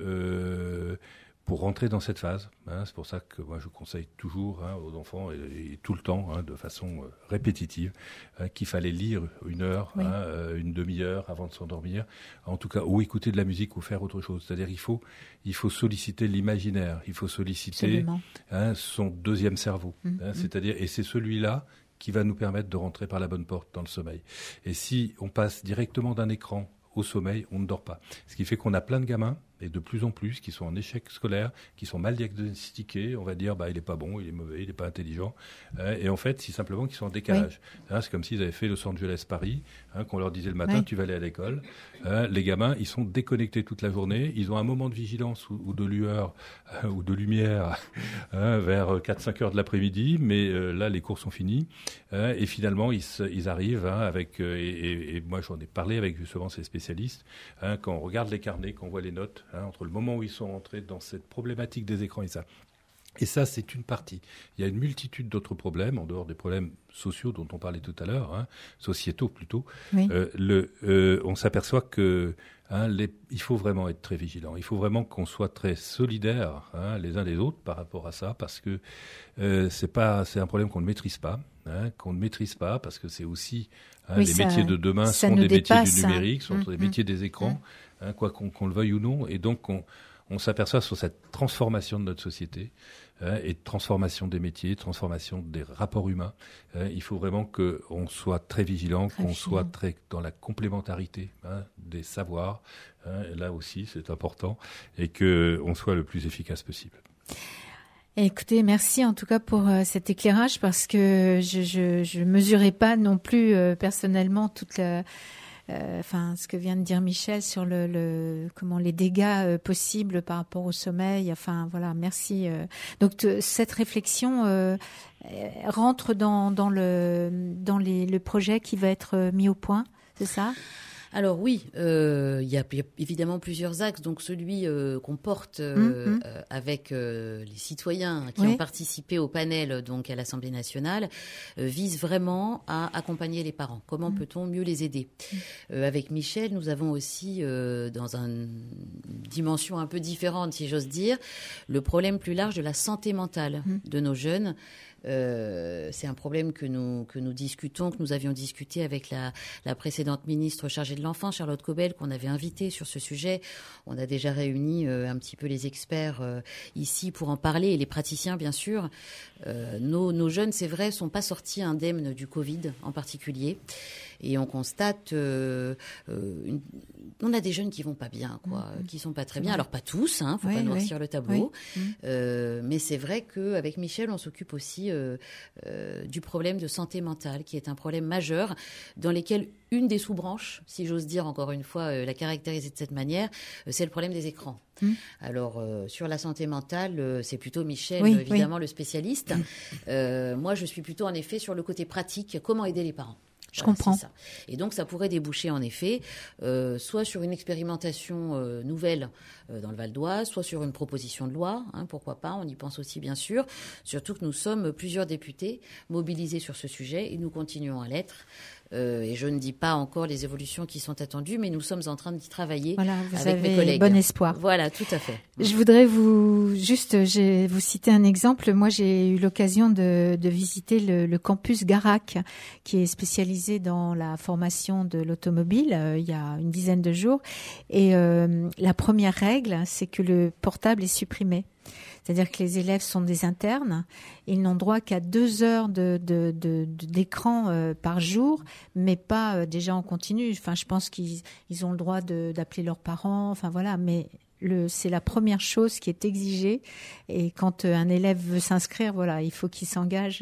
S4: que pour rentrer dans cette phase, c'est pour ça que moi je conseille toujours aux enfants et tout le temps, de façon répétitive, qu'il fallait lire 1 heure, une demi-heure avant de s'endormir, en tout cas, ou écouter de la musique ou faire autre chose. C'est-à-dire il faut solliciter l'imaginaire, il faut solliciter son deuxième cerveau, c'est-à-dire, et c'est celui-là qui va nous permettre de rentrer par la bonne porte dans le sommeil. Et si on passe directement d'un écran au sommeil, on ne dort pas. Ce qui fait qu'on a plein de gamins, et de plus en plus, qui sont en échec scolaire, qui sont mal diagnostiqués. On va dire, il n'est pas bon, il est mauvais, il n'est pas intelligent. Et en fait, c'est simplement qu'ils sont en décalage. C'est comme s'ils avaient fait Los Angeles-Paris, qu'on leur disait le matin, tu vas aller à l'école. Les gamins, ils sont déconnectés toute la journée. Ils ont un moment de vigilance ou de lueur ou de lumière vers 4-5 heures de l'après-midi, mais là, les cours sont finis. Et finalement, ils arrivent avec... et moi, j'en ai parlé avec justement ces spécialistes. Quand on regarde les carnets, quand on voit les notes, entre le moment où ils sont entrés dans cette problématique des écrans et ça. Et ça, c'est une partie. Il y a une multitude d'autres problèmes, en dehors des problèmes sociaux dont on parlait tout à l'heure, sociétaux plutôt. Oui. On s'aperçoit que il faut vraiment être très vigilant. Il faut vraiment qu'on soit très solidaires les uns les autres par rapport à ça, parce que c'est un problème qu'on ne maîtrise pas, parce que c'est aussi les métiers de demain sont des métiers du numérique, sont des métiers des écrans, quoi qu'on le veuille ou non, et donc on s'aperçoit sur cette transformation de notre société et transformation des métiers, transformation des rapports humains. Il faut vraiment qu'on soit très vigilant, soit très dans la complémentarité des savoirs. Là aussi, c'est important, et qu'on soit le plus efficace possible.
S2: Écoutez, merci en tout cas pour cet éclairage, parce que je mesurais pas non plus personnellement toute la... ce que vient de dire Michel sur les dégâts possibles par rapport au sommeil. Merci. Donc cette réflexion rentre dans le projet qui va être mis au point, c'est ça ?
S3: Alors oui, il y a évidemment plusieurs axes. Donc celui qu'on porte avec les citoyens qui ont participé au panel donc à l'Assemblée nationale vise vraiment à accompagner les parents. Comment peut-on mieux les aider ? Avec Michel, nous avons aussi, dans une dimension un peu différente, si j'ose dire, le problème plus large de la santé mentale de nos jeunes. C'est un problème que nous discutons, que nous avions discuté avec la précédente ministre chargée de l'enfant, Charlotte Cobel, qu'on avait invitée sur ce sujet. On a déjà réuni un petit peu les experts ici pour en parler, et les praticiens, bien sûr. Nos jeunes, c'est vrai, sont pas sortis indemnes du Covid en particulier. Et on constate, on a des jeunes qui vont pas bien, qui sont pas très bien. Alors pas tous, faut pas noircir le tableau, mais c'est vrai qu'avec Michel, on s'occupe aussi du problème de santé mentale, qui est un problème majeur, dans lequel une des sous-branches, si j'ose dire encore une fois, la caractériser de cette manière, c'est le problème des écrans. Alors, sur la santé mentale, c'est plutôt Michel, évidemment, le spécialiste. Moi, je suis plutôt, en effet, sur le côté pratique, comment aider les parents.
S2: Je comprends.
S3: Ça. Et donc, ça pourrait déboucher, en effet, soit sur une expérimentation nouvelle dans le Val d'Oise, soit sur une proposition de loi, pourquoi pas, on y pense aussi, bien sûr. Surtout que nous sommes plusieurs députés mobilisés sur ce sujet, et nous continuons à l'être. Et je ne dis pas encore les évolutions qui sont attendues, mais nous sommes en train d'y travailler avec mes collègues.
S2: Bon espoir.
S3: Voilà, tout à fait.
S2: Je voudrais vous citer un exemple. Moi, j'ai eu l'occasion de visiter le campus Garac, qui est spécialisé dans la formation de l'automobile, il y a une dizaine de jours. Et la première règle, c'est que le portable est supprimé. C'est-à-dire que les élèves sont des internes, ils n'ont droit qu'à 2 heures d'écran par jour, mais pas déjà en continu. Enfin, je pense qu'ils ont le droit d'appeler leurs parents. Enfin voilà, mais c'est la première chose qui est exigée. Et quand un élève veut s'inscrire, voilà, il faut qu'il s'engage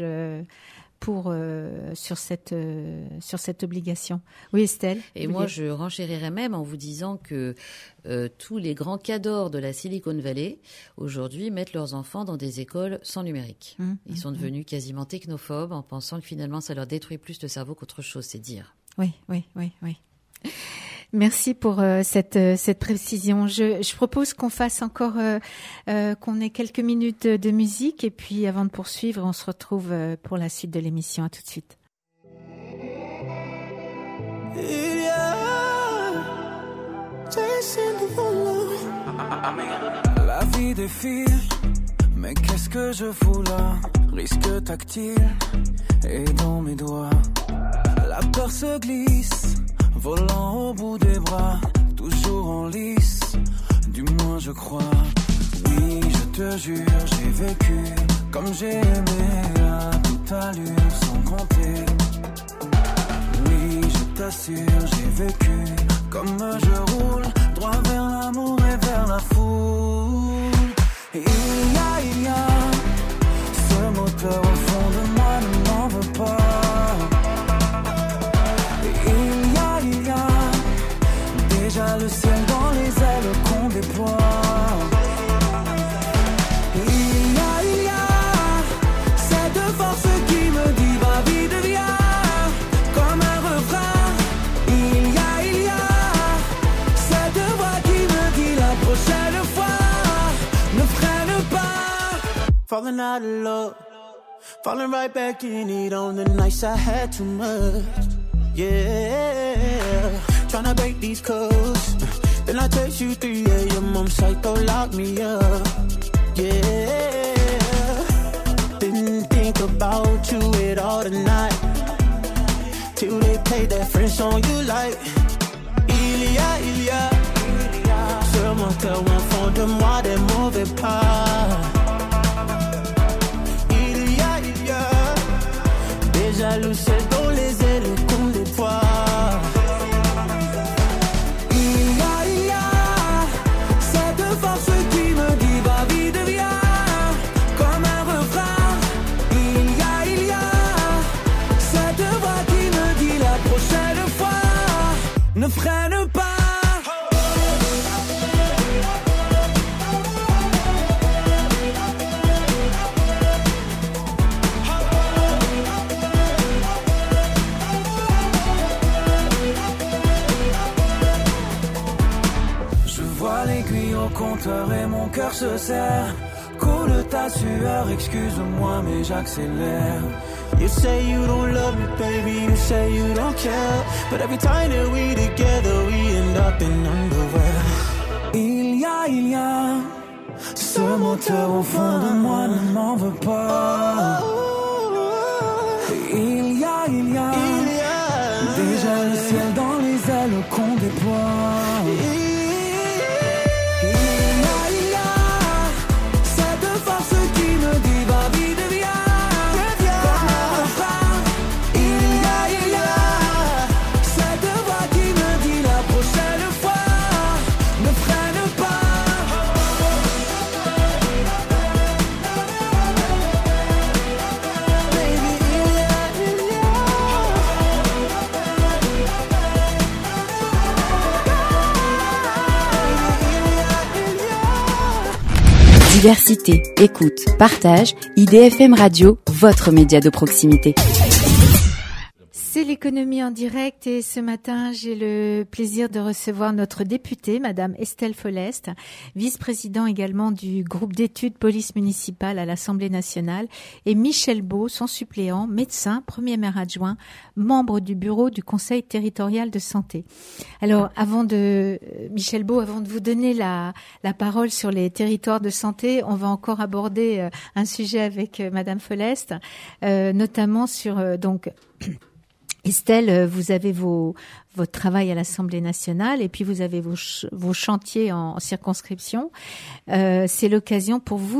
S2: sur cette obligation. Oui, Estelle.
S3: Et moi, je renchérirais même en vous disant que tous les grands cadors de la Silicon Valley aujourd'hui mettent leurs enfants dans des écoles sans numérique. Ils sont devenus quasiment technophobes en pensant que finalement ça leur détruit plus le cerveau qu'autre chose, c'est dire.
S2: Oui. Merci pour cette précision. Je propose qu'on fasse encore qu'on ait quelques minutes de musique, et puis avant de poursuivre, on se retrouve pour la suite de l'émission. À tout de suite.
S8: La vie défile, mais qu'est-ce que je fous là? Risque tactile et dans mes doigts, la peur se glisse, volant au bout des bras, toujours en lice, du moins je crois. Oui, je te jure, j'ai vécu comme j'ai aimé, à toute allure, sans compter. Oui, je t'assure, j'ai vécu comme je roule, droit vers l'amour et vers la foule. Et il y a ce moteur au fond de moi, ne m'en veux pas. Déjà le ciel dans les ailes qu'on déploie. Il y a cette force qui me dit va vite viens, comme un refrain. Il y a cette voix qui me dit la prochaine fois ne freine pas. Falling out of love, falling right back in it on the nights I had too much. Yeah, tryna break these codes. Then I text you 3 a.m. on psycho, lock me up. Yeah, didn't think about you at all tonight, till they played that French song you like. Il y a ce moteur au fond de moi, des mauvais pas. Il y a déjà le ciel dans les ailes qu'on déploie. Il y a cette force qui me dit va vite viens, comme un refrain. Il y a cette voix qui me dit la prochaine fois ne freine pas. Compteur et mon cœur se serre. Coule ta sueur, excuse-moi mais j'accélère. You say you don't love me baby, you say you don't care, but every time that we together we end up in underwear. Il y a ce moteur au fond de moi, ne m'en veux pas. Il y a déjà le ciel dans les ailes qu'on déploie. Il y a cette force qui me dit va-y, deviens comme un refrain. Il y a cette voix qui me dit la prochaine fois ne freine pas.
S1: Diversité, écoute, partage, IDFM Radio, votre média de proximité.
S2: C'est l'économie en direct et ce matin, j'ai le plaisir de recevoir notre députée, Madame Estelle Follest, vice-président également du groupe d'études police municipale à l'Assemblée nationale, et Michel Beau, son suppléant, médecin, premier maire adjoint, membre du bureau du Conseil territorial de santé. Alors, Michel Beau, avant de vous donner la parole sur les territoires de santé, on va encore aborder un sujet avec Madame Follest, notamment sur Estelle, vous avez votre travail à l'Assemblée nationale et puis vous avez vos chantiers en circonscription. C'est l'occasion pour vous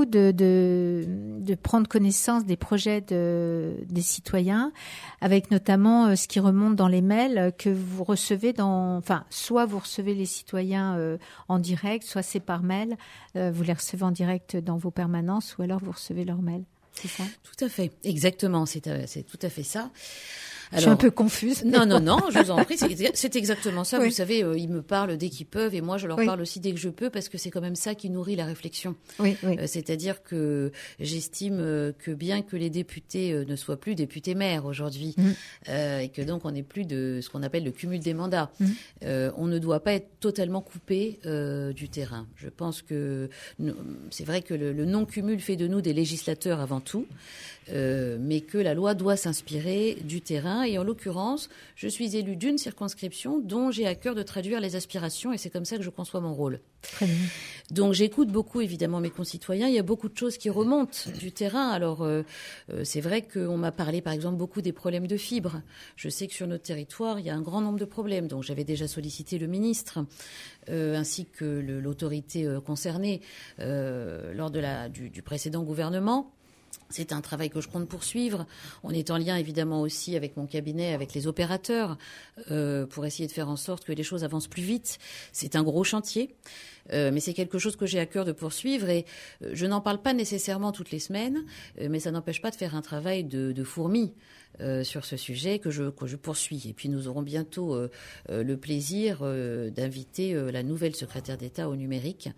S2: de prendre connaissance des projets des citoyens, avec notamment ce qui remonte dans les mails que vous recevez soit vous recevez les citoyens en direct, soit c'est par mail. Vous les recevez en direct dans vos permanences ou alors vous recevez leurs mails. C'est ça ?
S3: Tout à fait, exactement, c'est tout à fait ça.
S2: Alors, je suis un peu confuse.
S3: Non, je vous en prie, c'est exactement ça. Oui. Vous savez, ils me parlent dès qu'ils peuvent et moi je leur parle aussi dès que je peux parce que c'est quand même ça qui nourrit la réflexion.
S2: Oui.
S3: C'est-à-dire que j'estime que bien que les députés ne soient plus députés maires aujourd'hui et que donc on n'est plus de ce qu'on appelle le cumul des mandats, on ne doit pas être totalement coupé du terrain. Je pense que c'est vrai que le non-cumul fait de nous des législateurs avant tout. Mais que la loi doit s'inspirer du terrain. Et en l'occurrence, je suis élue d'une circonscription dont j'ai à cœur de traduire les aspirations et c'est comme ça que je conçois mon rôle.
S2: Très bien.
S3: Donc j'écoute beaucoup évidemment mes concitoyens. Il y a beaucoup de choses qui remontent du terrain. Alors c'est vrai qu'on m'a parlé par exemple beaucoup des problèmes de fibres. Je sais que sur notre territoire, il y a un grand nombre de problèmes. Donc j'avais déjà sollicité le ministre ainsi que l'autorité concernée lors du précédent gouvernement. C'est un travail que je compte poursuivre. On est en lien évidemment aussi avec mon cabinet, avec les opérateurs, pour essayer de faire en sorte que les choses avancent plus vite. C'est un gros chantier, mais c'est quelque chose que j'ai à cœur de poursuivre et je n'en parle pas nécessairement toutes les semaines, mais ça n'empêche pas de faire un travail de fourmi sur ce sujet que je poursuis. Et puis nous aurons bientôt le plaisir d'inviter la nouvelle secrétaire d'État au numérique,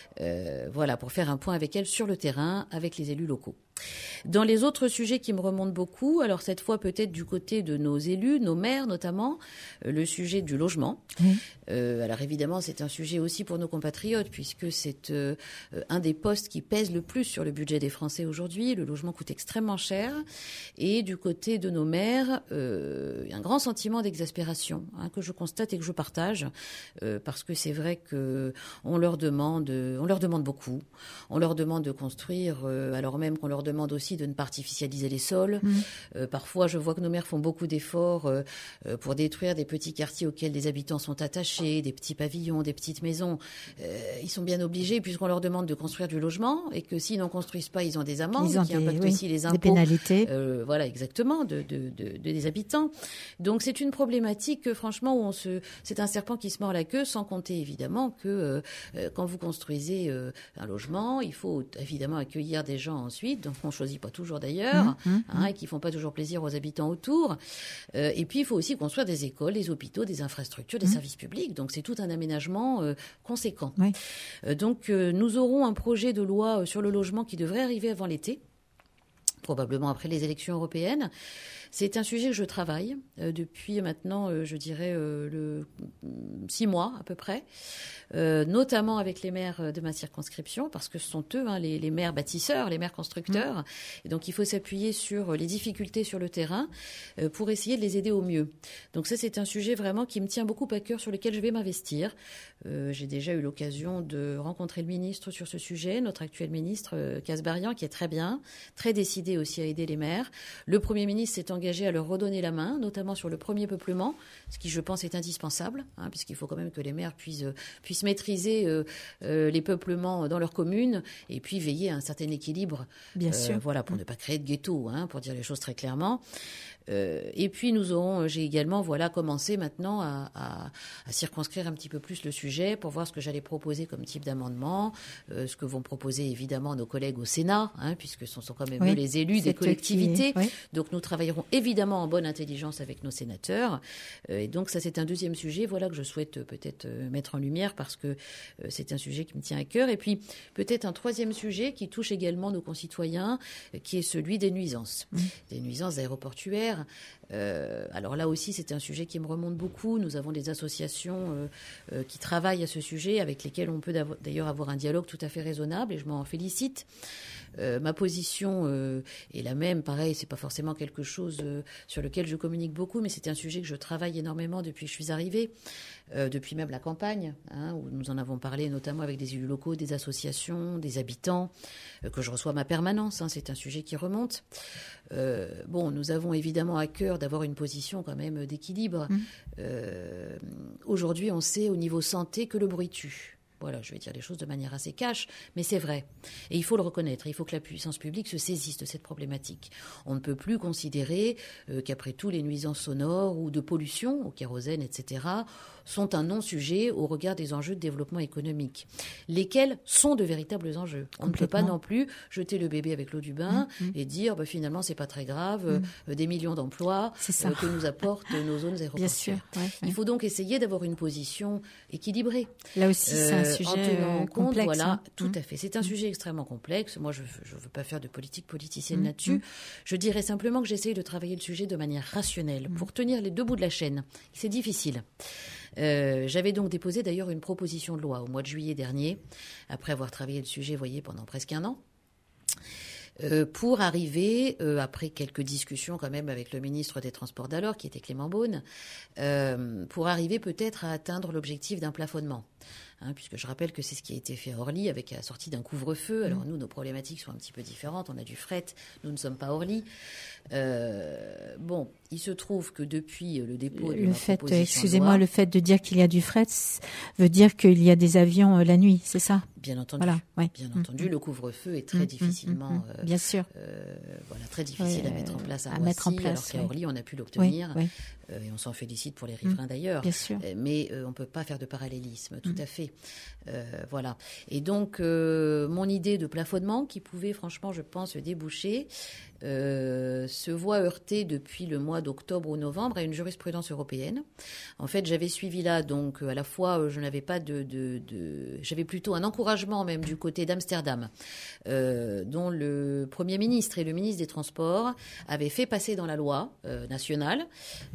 S3: pour faire un point avec elle sur le terrain, avec les élus locaux. Dans les autres sujets qui me remontent beaucoup, alors cette fois peut-être du côté de nos élus, nos maires notamment, le sujet du logement. Alors évidemment, c'est un sujet aussi pour nos compatriotes puisque c'est un des postes qui pèse le plus sur le budget des Français aujourd'hui. Le logement coûte extrêmement cher et du côté de nos maires, il y a un grand sentiment d'exaspération que je constate et que je partage parce que c'est vrai que on leur demande beaucoup. On leur demande de construire alors même qu'on leur demande aussi de ne pas artificialiser les sols. Parfois, je vois que nos maires font beaucoup d'efforts pour détruire des petits quartiers auxquels les habitants sont attachés, des petits pavillons, des petites maisons. Ils sont bien obligés puisqu'on leur demande de construire du logement et que s'ils n'en construisent pas, ils ont des amendes qui impactent aussi les impôts.
S2: Des pénalités.
S3: Exactement, des habitants. Donc c'est une problématique que franchement, c'est un serpent qui se mord la queue, sans compter évidemment que quand vous construisez un logement, il faut évidemment accueillir des gens ensuite, donc on ne choisit pas toujours d'ailleurs, et qui ne font pas toujours plaisir aux habitants autour. Et puis il faut aussi construire des écoles, des hôpitaux, des infrastructures, des services publics. Donc c'est tout un aménagement conséquent. Donc nous aurons un projet de loi sur le logement qui devrait arriver avant l'été, probablement après les élections européennes. C'est un sujet que je travaille depuis maintenant, je dirais, 6 mois à peu près, notamment avec les maires de ma circonscription, parce que ce sont eux, les maires bâtisseurs, les maires constructeurs. Et donc, il faut s'appuyer sur les difficultés sur le terrain pour essayer de les aider au mieux. Donc ça, c'est un sujet vraiment qui me tient beaucoup à cœur, sur lequel je vais m'investir. J'ai déjà eu l'occasion de rencontrer le ministre sur ce sujet, notre actuel ministre, Kasbarian, qui est très bien, très décidé aussi à aider les maires. Le Premier ministre s'est engagé engagé à leur redonner la main, notamment sur le premier peuplement, ce qui, je pense, est indispensable, puisqu'il faut quand même que les maires puissent maîtriser les peuplements dans leur commune et puis veiller à un certain équilibre.
S2: Bien sûr.
S3: Voilà, pour ne pas créer de ghetto, pour dire les choses très clairement. Et puis j'ai également commencé maintenant à circonscrire un petit peu plus le sujet pour voir ce que j'allais proposer comme type d'amendement, ce que vont proposer évidemment nos collègues au Sénat, puisque ce sont quand même eux les élus des collectivités. Donc nous travaillerons évidemment en bonne intelligence avec nos sénateurs. Et donc ça c'est un deuxième sujet que je souhaite peut-être mettre en lumière parce que c'est un sujet qui me tient à cœur. Et puis peut-être un troisième sujet qui touche également nos concitoyens, qui est celui des nuisances, des nuisances aéroportuaires. Alors là aussi, c'est un sujet qui me remonte beaucoup. Nous avons des associations qui travaillent à ce sujet, avec lesquelles on peut d'ailleurs avoir un dialogue tout à fait raisonnable, et je m'en félicite. Ma position est la même. Pareil, c'est pas forcément quelque chose sur lequel je communique beaucoup, mais c'est un sujet que je travaille énormément depuis que je suis arrivée, depuis même la campagne, où nous en avons parlé notamment avec des élus locaux, des associations, des habitants, que je reçois à ma permanence. C'est un sujet qui remonte. Nous avons évidemment à cœur d'avoir une position quand même d'équilibre. Aujourd'hui, on sait au niveau santé que le bruit tue. Voilà, je vais dire les choses de manière assez cash, mais c'est vrai. Et il faut le reconnaître, il faut que la puissance publique se saisisse de cette problématique. On ne peut plus considérer qu'après tout, les nuisances sonores ou de pollution, au kérosène, etc., sont un non-sujet au regard des enjeux de développement économique, lesquels sont de véritables enjeux. On ne peut pas non plus jeter le bébé avec l'eau du bain et dire finalement c'est pas très grave, des millions d'emplois que nous apportent nos zones aéroportuaires. Bien sûr, il faut donc essayer d'avoir une position équilibrée.
S2: Là aussi, c'est un sujet
S3: en tenant compte,
S2: complexe.
S3: Tout à fait. C'est un sujet extrêmement complexe. Moi, je veux pas faire de politique politicienne là-dessus. Je dirais simplement que j'essaye de travailler le sujet de manière rationnelle pour tenir les deux bouts de la chaîne. C'est difficile. J'avais donc déposé d'ailleurs une proposition de loi au mois de juillet dernier, après avoir travaillé le sujet, pendant presque un an, pour arriver, après quelques discussions quand même avec le ministre des Transports d'alors, qui était Clément Beaune, pour arriver peut-être à atteindre l'objectif d'un plafonnement. Puisque je rappelle que c'est ce qui a été fait à Orly avec la sortie d'un couvre-feu. Alors nous, nos problématiques sont un petit peu différentes. On a du fret, nous ne sommes pas Orly. Il se trouve que depuis le dépôt de ma proposition
S2: excusez-moi,
S3: de loi,
S2: le fait de dire qu'il y a du fret veut dire qu'il y a des avions la nuit, c'est ça ?
S3: Bien entendu.
S2: Voilà, ouais.
S3: Bien entendu, le couvre-feu est très difficilement,
S2: bien sûr,
S3: très difficile à mettre en place à Roissy,
S2: mettre en place,
S3: alors qu'à Orly, on a pu l'obtenir.
S2: Oui.
S3: Et on s'en félicite pour les riverains d'ailleurs.
S2: Bien sûr.
S3: Mais on ne peut pas faire de parallélisme, tout à fait. Voilà. Et donc, mon idée de plafonnement, qui pouvait franchement, je pense, déboucher, se voit heurter depuis le mois d'octobre ou novembre à une jurisprudence européenne. En fait, j'avais suivi là, donc à la fois, je n'avais pas j'avais plutôt un encouragement même du côté d'Amsterdam, dont le Premier ministre et le ministre des Transports avaient fait passer dans la loi nationale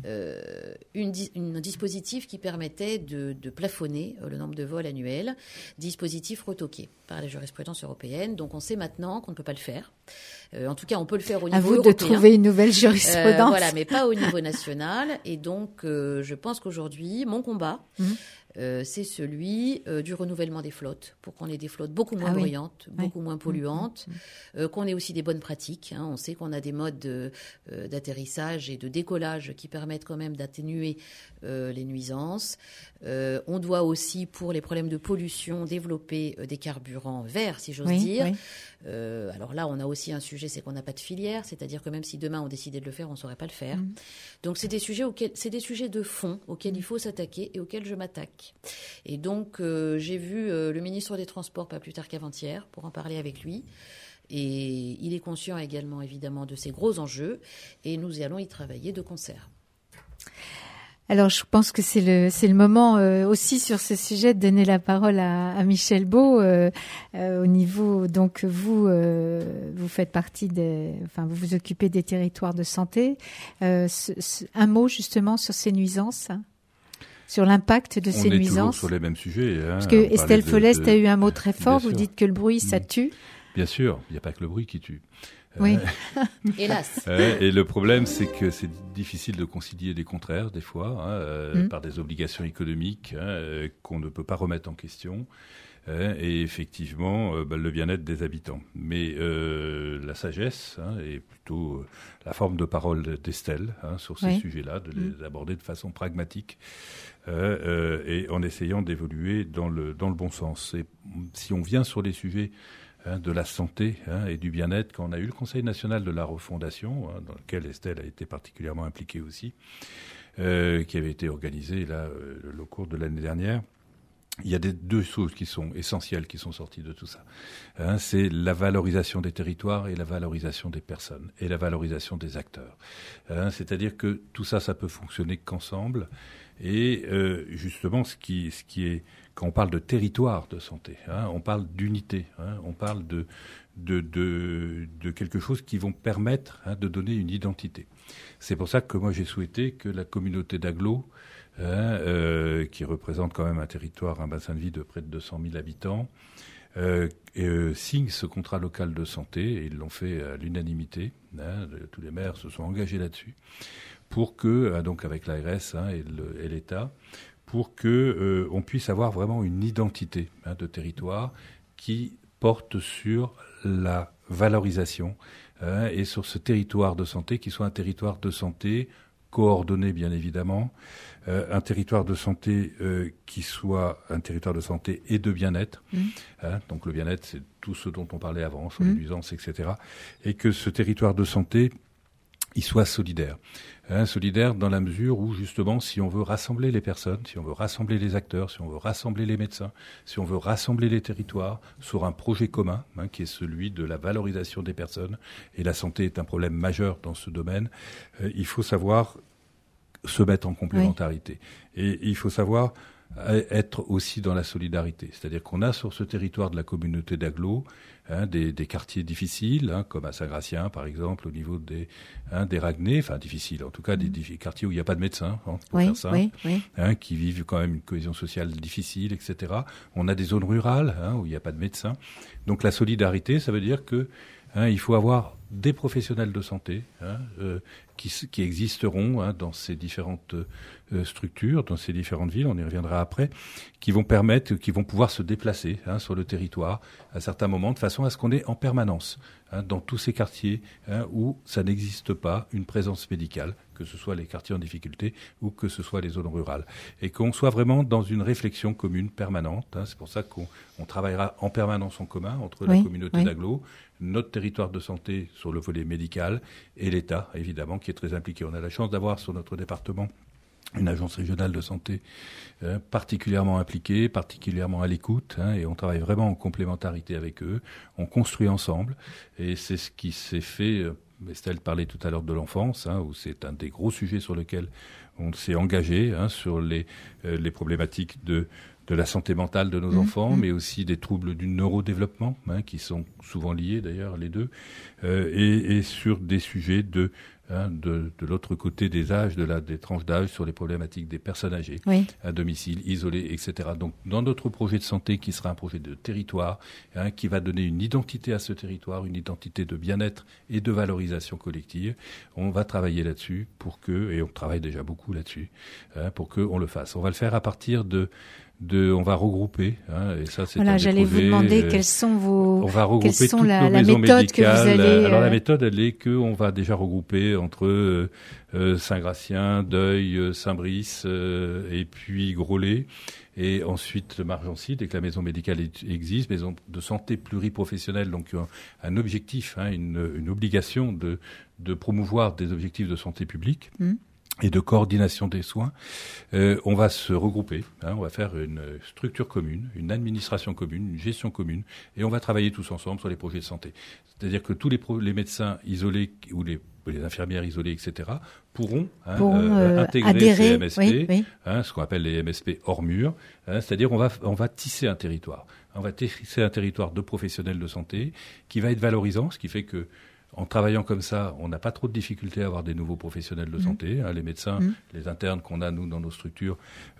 S3: un dispositif qui permettait de plafonner le nombre de vols annuels, dispositif retoqué par la jurisprudence européenne. Donc on sait maintenant qu'on ne peut pas le faire. En tout cas, on peut le faire au niveau européen.
S2: À vous de trouver une nouvelle jurisprudence.
S3: Voilà, mais pas au niveau national. Et donc, je pense qu'aujourd'hui, mon combat, c'est celui du renouvellement des flottes, pour qu'on ait des flottes beaucoup moins bruyantes, beaucoup moins polluantes, qu'on ait aussi des bonnes pratiques. On sait qu'on a des modes d'atterrissage et de décollage qui permettent quand même d'atténuer les nuisances. On doit aussi, pour les problèmes de pollution, développer des carburants verts, si j'ose dire. Alors là, on a aussi un sujet, c'est qu'on n'a pas de filière, c'est-à-dire que même si demain on décidait de le faire, on ne saurait pas le faire. Donc c'est des sujets de fond auxquels il faut s'attaquer et auxquels je m'attaque. Et donc j'ai vu le ministre des Transports pas plus tard qu'avant-hier pour en parler avec lui. Et il est conscient également évidemment de ces gros enjeux et nous allons y travailler de concert.
S2: Alors, je pense que c'est le moment aussi sur ce sujet de donner la parole à Michel Beau au niveau. Donc, vous faites partie vous vous occupez des territoires de santé. Un mot justement sur ces nuisances, sur l'impact de ces nuisances. On est toujours
S4: sur les mêmes sujets.
S2: Parce que Estelle Follest a eu un mot très fort. Vous dites que le bruit, ça tue.
S4: Bien sûr, il n'y a pas que le bruit qui tue.
S2: Oui.
S3: Hélas.
S4: Et le problème, c'est que c'est difficile de concilier des contraires, des fois, par des obligations économiques qu'on ne peut pas remettre en question. et effectivement le bien-être des habitants. Mais la sagesse est plutôt la forme de parole d'Estelle sur ces sujets-là, de les aborder de façon pragmatique et en essayant d'évoluer dans le bon sens. Et si on vient sur les sujets de la santé et du bien-être, quand on a eu le Conseil national de la refondation, dans lequel Estelle a été particulièrement impliquée aussi, qui avait été organisé là au cours de l'année dernière, il y a deux choses qui sont essentielles qui sont sorties de tout ça. C'est la valorisation des territoires et la valorisation des personnes et la valorisation des acteurs. C'est-à-dire que tout ça, ça peut fonctionner qu'ensemble. Et justement, ce qui est, quand on parle de territoire de santé, on parle d'unité, on parle de quelque chose qui vont permettre de donner une identité. C'est pour ça que moi j'ai souhaité que la communauté d'agglo, qui représente quand même un territoire, un bassin de vie de près de 200 000 habitants, signe ce contrat local de santé, et ils l'ont fait à l'unanimité. Tous les maires se sont engagés là-dessus, pour que, donc avec l'ARS et l'État, pour que on puisse avoir vraiment une identité de territoire qui porte sur la valorisation et sur ce territoire de santé qui soit un territoire de santé coordonné, bien évidemment, un territoire de santé qui soit un territoire de santé et de bien-être. Donc le bien-être, c'est tout ce dont on parlait avant, sur les nuisances, etc. Et que ce territoire de santé, il soit solidaire. Solidaire dans la mesure où, justement, si on veut rassembler les personnes, si on veut rassembler les acteurs, si on veut rassembler les médecins, si on veut rassembler les territoires sur un projet commun, qui est celui de la valorisation des personnes, et la santé est un problème majeur dans ce domaine, il faut savoir se mettre en complémentarité. Et il faut savoir être aussi dans la solidarité. C'est-à-dire qu'on a sur ce territoire de la communauté d'agglo des quartiers difficiles, comme à Saint-Gratien, par exemple, au niveau des Raguenay, enfin difficiles, en tout cas des quartiers où il n'y a pas de médecins, pour faire simple, qui vivent quand même une cohésion sociale difficile, etc. On a des zones rurales où il n'y a pas de médecins. Donc la solidarité, ça veut dire que il faut avoir des professionnels de santé qui existeront dans ces différentes structures, dans ces différentes villes, on y reviendra après, qui vont pouvoir se déplacer sur le territoire à certains moments, de façon à ce qu'on ait en permanence dans tous ces quartiers où ça n'existe pas une présence médicale, que ce soit les quartiers en difficulté ou que ce soit les zones rurales. Et qu'on soit vraiment dans une réflexion commune permanente. C'est pour ça qu'on travaillera en permanence en commun entre la communauté d'agglo, notre territoire de santé sur le volet médical et l'État, évidemment, qui est très impliqué. On a la chance d'avoir sur notre département une agence régionale de santé particulièrement impliquée, particulièrement à l'écoute, et on travaille vraiment en complémentarité avec eux. On construit ensemble, et c'est ce qui s'est fait. Estelle parlait tout à l'heure de l'enfance, où c'est un des gros sujets sur lesquels on s'est engagé, sur les problématiques de la santé mentale de nos enfants, mais aussi des troubles du neurodéveloppement, qui sont souvent liés d'ailleurs les deux, et sur des sujets de l'autre côté des âges, des tranches d'âge, sur les problématiques des personnes âgées, à domicile, isolées, etc. Donc, dans notre projet de santé, qui sera un projet de territoire, qui va donner une identité à ce territoire, une identité de bien-être et de valorisation collective, on va travailler là-dessus et on travaille déjà beaucoup là-dessus, pour qu'on le fasse. On va le faire à partir on va regrouper, et ça c'est
S2: voilà, j'allais vous demander quelles sont
S4: on va regrouper toutes nos maisons médicales. Alors la méthode, elle est qu'on va déjà regrouper entre Saint-Gratien, Deuil, Saint-Brice et puis Groslay, et ensuite Margency, dès que la maison médicale existe, maison de santé pluriprofessionnelle, donc un objectif, une obligation de promouvoir des objectifs de santé publique. Et de coordination des soins, on va se regrouper, on va faire une structure commune, une administration commune, une gestion commune, et on va travailler tous ensemble sur les projets de santé. C'est-à-dire que tous les médecins isolés ou les infirmières isolées, etc., pourront intégrer
S2: adhérer,
S4: ces MSP, ce qu'on appelle les MSP hors mur, c'est-à-dire on va tisser un territoire. On va tisser un territoire de professionnels de santé qui va être valorisant, ce qui fait que En travaillant comme ça, on n'a pas trop de difficultés à avoir des nouveaux professionnels de santé. Les médecins, les internes qu'on a, nous, dans nos structures,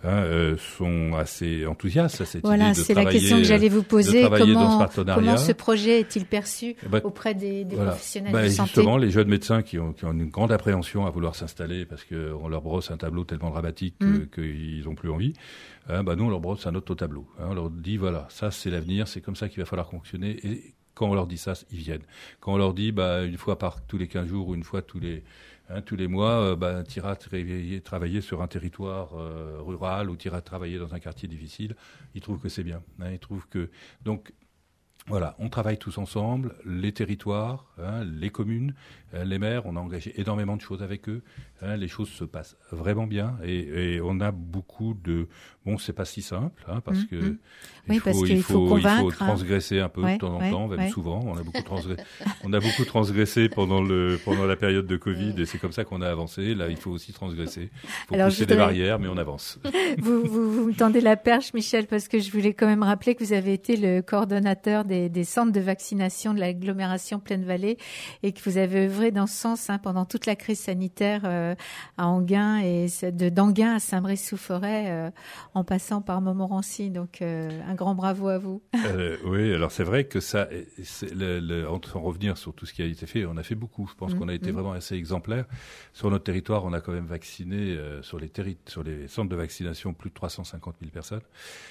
S4: sont assez enthousiastes à cette idée de travailler.
S2: Voilà, c'est la question que j'allais vous poser.
S4: Comment
S2: ce projet est-il perçu auprès des professionnels de santé?
S4: Justement, les jeunes médecins qui ont une grande appréhension à vouloir s'installer parce qu'on leur brosse un tableau tellement dramatique qu'ils n'ont plus envie, nous, on leur brosse un autre tableau. On leur dit, voilà, ça, c'est l'avenir, c'est comme ça qu'il va falloir fonctionner. Et quand on leur dit ça, ils viennent. Quand on leur dit, une fois par tous les 15 jours ou une fois tous les mois, tu iras travailler sur un territoire rural ou tu iras travailler dans un quartier difficile, ils trouvent que c'est bien. Ils trouvent que... Donc, voilà, on travaille tous ensemble, les territoires, les communes, les maires, on a engagé énormément de choses avec eux. Les choses se passent vraiment bien et on a beaucoup de... Bon, c'est pas si simple, parce que
S2: il faut convaincre,
S4: il faut transgresser un peu de temps en temps, même souvent. On a beaucoup transgressé pendant la période de Covid et c'est comme ça qu'on a avancé. Là, il faut aussi transgresser. Il faut pousser des barrières, mais on avance.
S2: Vous me tendez la perche, Michel, parce que je voulais quand même rappeler que vous avez été le coordonnateur des centres de vaccination de l'agglomération Plaine-Vallée et que vous avez œuvré dans ce sens pendant toute la crise sanitaire à Enghien et d'Enghien à Saint-Brice-sous-Forêt en passant par Montmorency. Donc un grand bravo à vous.
S4: Oui, alors c'est vrai que ça, sans revenir sur tout ce qui a été fait, on a fait beaucoup. Je pense qu'on a été vraiment assez exemplaires. Sur notre territoire, on a quand même vacciné sur les centres de vaccination plus de 350 000 personnes.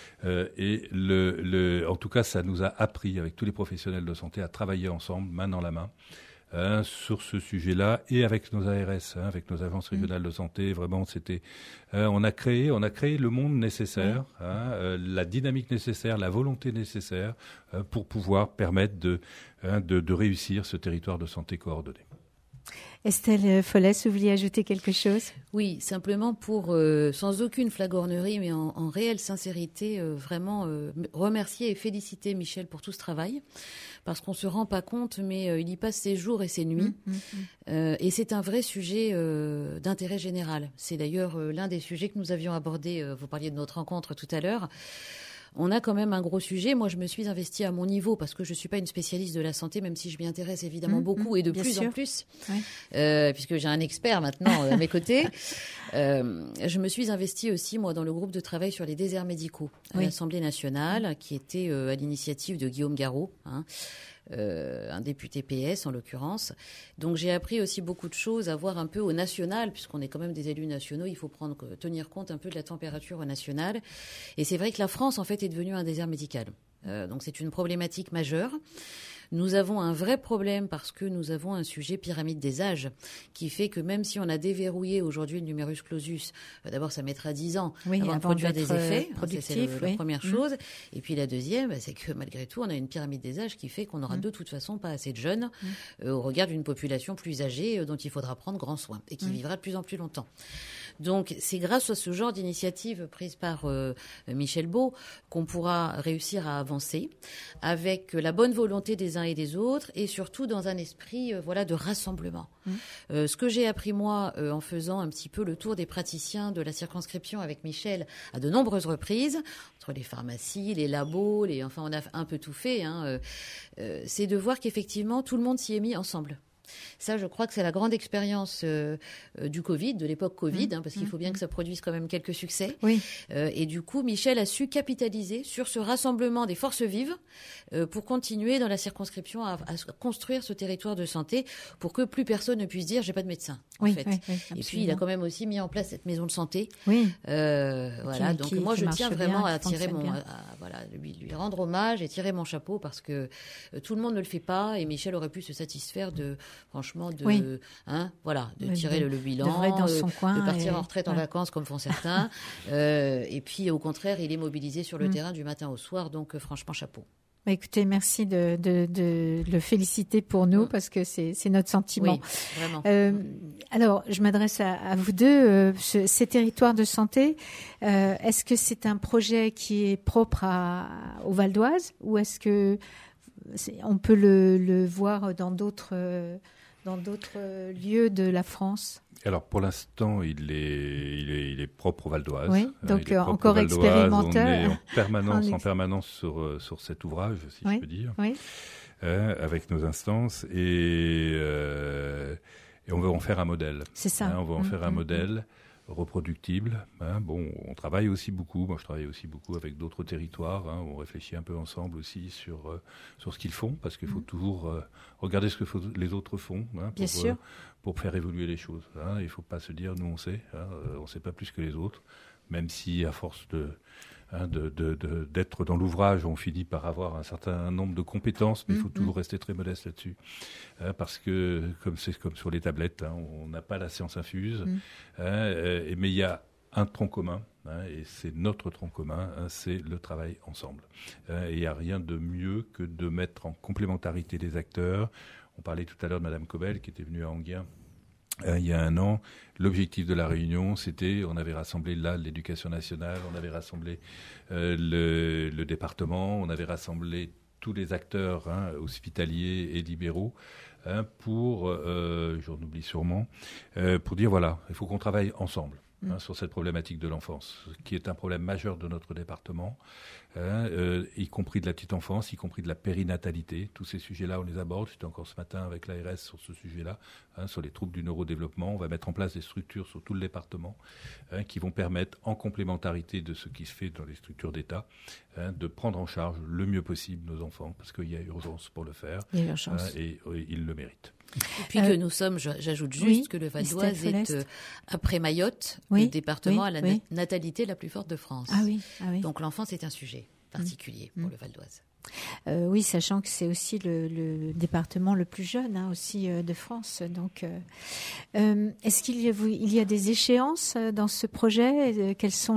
S4: Et en tout cas, ça nous a appris, avec tous les professionnels de santé, à travailler ensemble, main dans la main, sur ce sujet-là, et avec nos ARS, avec nos agences régionales de santé. Vraiment, on a créé le monde nécessaire, la dynamique nécessaire, la volonté nécessaire pour pouvoir permettre de réussir ce territoire de santé coordonné.
S2: Estelle Follès, vous vouliez ajouter quelque chose?
S3: Oui, simplement pour, sans aucune flagornerie, mais en réelle sincérité, vraiment remercier et féliciter Michel pour tout ce travail, parce qu'on ne se rend pas compte, mais il y passe ses jours et ses nuits, et c'est un vrai sujet d'intérêt général. C'est d'ailleurs l'un des sujets que nous avions abordé, vous parliez de notre rencontre tout à l'heure. On a quand même un gros sujet. Moi, je me suis investie à mon niveau parce que je ne suis pas une spécialiste de la santé, même si je m'y intéresse évidemment beaucoup et de plus en plus, puisque j'ai un expert maintenant à mes côtés. Je me suis investie aussi, moi, dans le groupe de travail sur les déserts médicaux à l'Assemblée nationale, qui était à l'initiative de Guillaume Garot, un député PS en l'occurrence. Donc j'ai appris aussi beaucoup de choses à voir un peu au national, puisqu'on est quand même des élus nationaux, il faut tenir compte un peu de la température au national. Et c'est vrai que la France en fait est devenue un désert médical. Donc c'est une problématique majeure. Nous avons un vrai problème parce que nous avons un sujet pyramide des âges qui fait que même si on a déverrouillé aujourd'hui le numerus clausus, d'abord ça mettra 10 ans avant de produire des effets, c'est la première chose. Et puis la deuxième, c'est que malgré tout, on a une pyramide des âges qui fait qu'on n'aura de toute façon pas assez de jeunes au regard d'une population plus âgée dont il faudra prendre grand soin et qui vivra de plus en plus longtemps. Donc c'est grâce à ce genre d'initiative prise par Michel Beau qu'on pourra réussir à avancer avec la bonne volonté des uns et des autres et surtout dans un esprit de rassemblement. Ce que j'ai appris moi en faisant un petit peu le tour des praticiens de la circonscription avec Michel à de nombreuses reprises, entre les pharmacies, les labos, on a un peu tout fait, c'est de voir qu'effectivement tout le monde s'y est mis ensemble. Ça, je crois que c'est la grande expérience du Covid, de l'époque Covid, parce qu'il faut bien que ça produise quand même quelques succès. Et du coup, Michel a su capitaliser sur ce rassemblement des forces vives pour continuer dans la circonscription à construire ce territoire de santé pour que plus personne ne puisse dire « j'ai pas de médecin ». Et puis, il a quand même aussi mis en place cette maison de santé. Donc moi, je tiens vraiment à tirer lui rendre hommage et tirer mon chapeau parce que tout le monde ne le fait pas et Michel aurait pu se satisfaire de tirer le bilan, de partir en retraite en vacances comme font certains. Et puis, au contraire, il est mobilisé sur le terrain du matin au soir. Donc, franchement, chapeau.
S2: Écoutez, merci de le féliciter pour nous parce que c'est notre sentiment.
S3: Oui, vraiment.
S2: Alors, je m'adresse à vous deux. Ces territoires de santé, est-ce que c'est un projet qui est propre au Val d'Oise ou est-ce que on peut le voir dans d'autres lieux de la France?
S4: Alors pour l'instant, il est propre au Val d'Oise.
S2: Oui, donc encore expérimental.
S4: On est en permanence sur cet ouvrage, si je peux dire.
S2: Oui.
S4: avec nos instances et on veut en faire un modèle.
S2: C'est ça.
S4: On veut en faire un modèle reproductible. Bon, on travaille aussi beaucoup. Moi, je travaille aussi beaucoup avec d'autres territoires. On réfléchit un peu ensemble aussi sur ce qu'ils font, parce qu'il faut toujours regarder ce que les autres font,
S2: Bien sûr.
S4: Pour faire évoluer les choses. Il ne faut pas se dire, nous, on sait. On ne sait pas plus que les autres, même si, à force d'être dans l'ouvrage, on finit par avoir un certain nombre de compétences, mais il faut toujours rester très modeste là-dessus. Parce que, c'est comme sur les tablettes, on n'a pas la science infuse, mais il y a un tronc commun, et c'est notre tronc commun, c'est le travail ensemble. Et il n'y a rien de mieux que de mettre en complémentarité les acteurs. On parlait tout à l'heure de Madame Cobel, qui était venue à Enghien il y a 1 an. L'objectif de la réunion, c'était, on avait rassemblé là l'éducation nationale, on avait rassemblé le département, on avait rassemblé tous les acteurs hospitaliers et libéraux pour, j'en oublie sûrement, pour dire voilà, il faut qu'on travaille ensemble. Sur cette problématique de l'enfance, qui est un problème majeur de notre département, y compris de la petite enfance, y compris de la périnatalité. Tous ces sujets-là, on les aborde. J'étais encore ce matin avec l'ARS sur ce sujet-là, sur les troubles du neurodéveloppement. On va mettre en place des structures sur tout le département qui vont permettre, en complémentarité de ce qui se fait dans les structures d'État, de prendre en charge le mieux possible nos enfants, parce qu'il y a urgence pour le faire.
S2: Il y a urgence.
S4: Et ils le méritent.
S3: Et puis que nous sommes, j'ajoute juste que le Val d'Oise est, après Mayotte, le département à la natalité la plus forte de France.
S2: Ah oui.
S3: Donc l'enfance est un sujet particulier pour le Val d'Oise.
S2: Oui, sachant que c'est aussi le département le plus jeune aussi de France. Donc, est-ce qu'il y a des échéances dans ce projet? Quels sont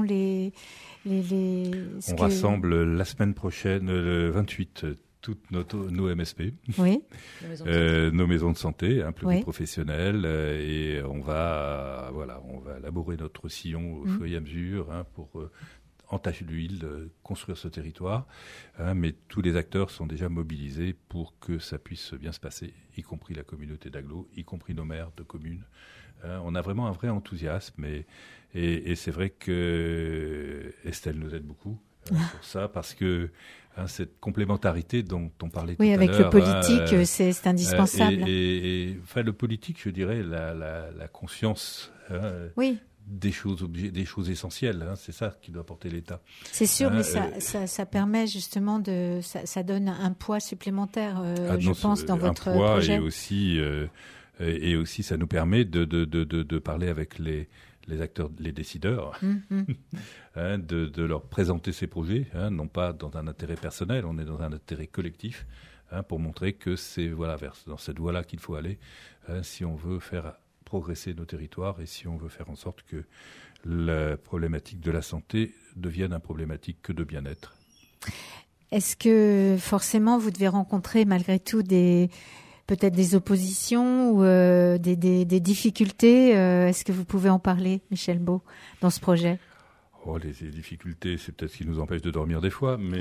S4: On rassemble la semaine prochaine, le 28, toutes nos MSP, nos maisons de santé, pluriprofessionnelles, et on va élaborer notre sillon au fur et à mesure pour entacher l'huile, construire ce territoire. Mais tous les acteurs sont déjà mobilisés pour que ça puisse bien se passer, y compris la communauté d'agglo, y compris nos maires de communes. On a vraiment un vrai enthousiasme, et c'est vrai que Estelle nous aide beaucoup pour ça, parce que cette complémentarité dont on parlait tout à l'heure.
S2: Oui, avec le politique, c'est indispensable.
S4: Et le politique, je dirais, la conscience des choses essentielles. C'est ça qui doit porter l'État.
S2: C'est sûr, mais ça permet justement ça donne un poids supplémentaire, je pense, dans votre projet.
S4: Et aussi, ça nous permet de parler avec les acteurs, les décideurs, de leur présenter ces projets, non pas dans un intérêt personnel, on est dans un intérêt collectif, pour montrer que c'est dans cette voie-là qu'il faut aller, si on veut faire progresser nos territoires et si on veut faire en sorte que la problématique de la santé devienne une problématique que de bien-être.
S2: Est-ce que forcément vous devez rencontrer malgré tout peut-être des oppositions ou des difficultés? Est-ce que vous pouvez en parler, Michel Beau, dans ce projet?
S4: Les difficultés, c'est peut-être ce qui nous empêche de dormir des fois, mais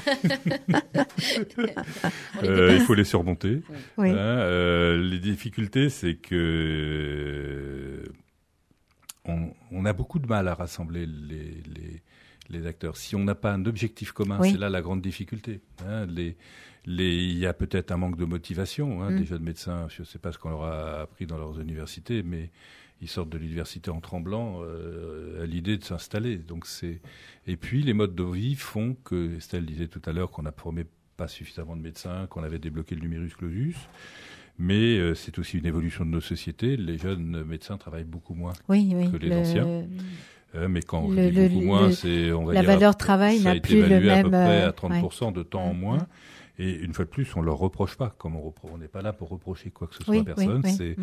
S4: il faut les surmonter.
S2: Oui.
S4: Les difficultés, c'est que on a beaucoup de mal à rassembler les acteurs. Si on n'a pas un objectif commun, c'est là la grande difficulté. Il y a peut-être un manque de motivation des jeunes médecins. Je ne sais pas ce qu'on leur a appris dans leurs universités, mais ils sortent de l'université en tremblant à l'idée de s'installer. Et puis les modes de vie font que, Estelle disait tout à l'heure qu'on n'a formé pas suffisamment de médecins, qu'on avait débloqué le numerus clausus. Mais c'est aussi une évolution de nos sociétés. Les jeunes médecins travaillent beaucoup moins que les anciens. Mais quand on dit beaucoup moins, on va
S2: la
S4: dire,
S2: valeur travail n'a plus le même...
S4: à peu près à 30% de temps en moins. Et une fois de plus, on ne leur reproche pas. Comme on n'est pas là pour reprocher quoi que ce soit à personne.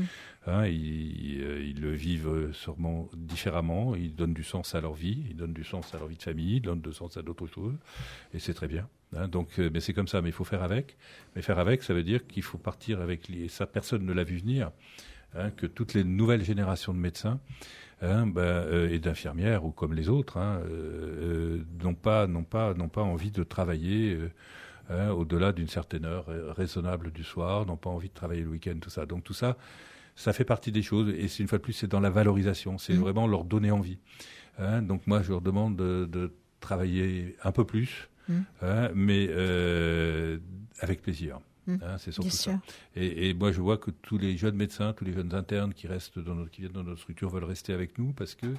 S4: Ils le vivent sûrement différemment. Ils donnent du sens à leur vie. Ils donnent du sens à leur vie de famille. Ils donnent du sens à d'autres choses. Et c'est très bien. Mais c'est comme ça. Mais il faut faire avec. Mais faire avec, ça veut dire qu'il faut partir avec ça, personne ne l'a vu venir. Que toutes les nouvelles générations de médecins et d'infirmières ou comme les autres n'ont pas envie de travailler au-delà d'une certaine heure raisonnable du soir, n'ont pas envie de travailler le week-end, tout ça. Donc tout ça, ça fait partie des choses, et une fois de plus, c'est dans la valorisation, c'est vraiment leur donner envie. Donc moi, je leur demande de travailler un peu plus, mais avec plaisir. C'est surtout ça. Et moi, je vois que tous les jeunes médecins, tous les jeunes internes qui viennent dans notre structure veulent rester avec nous parce que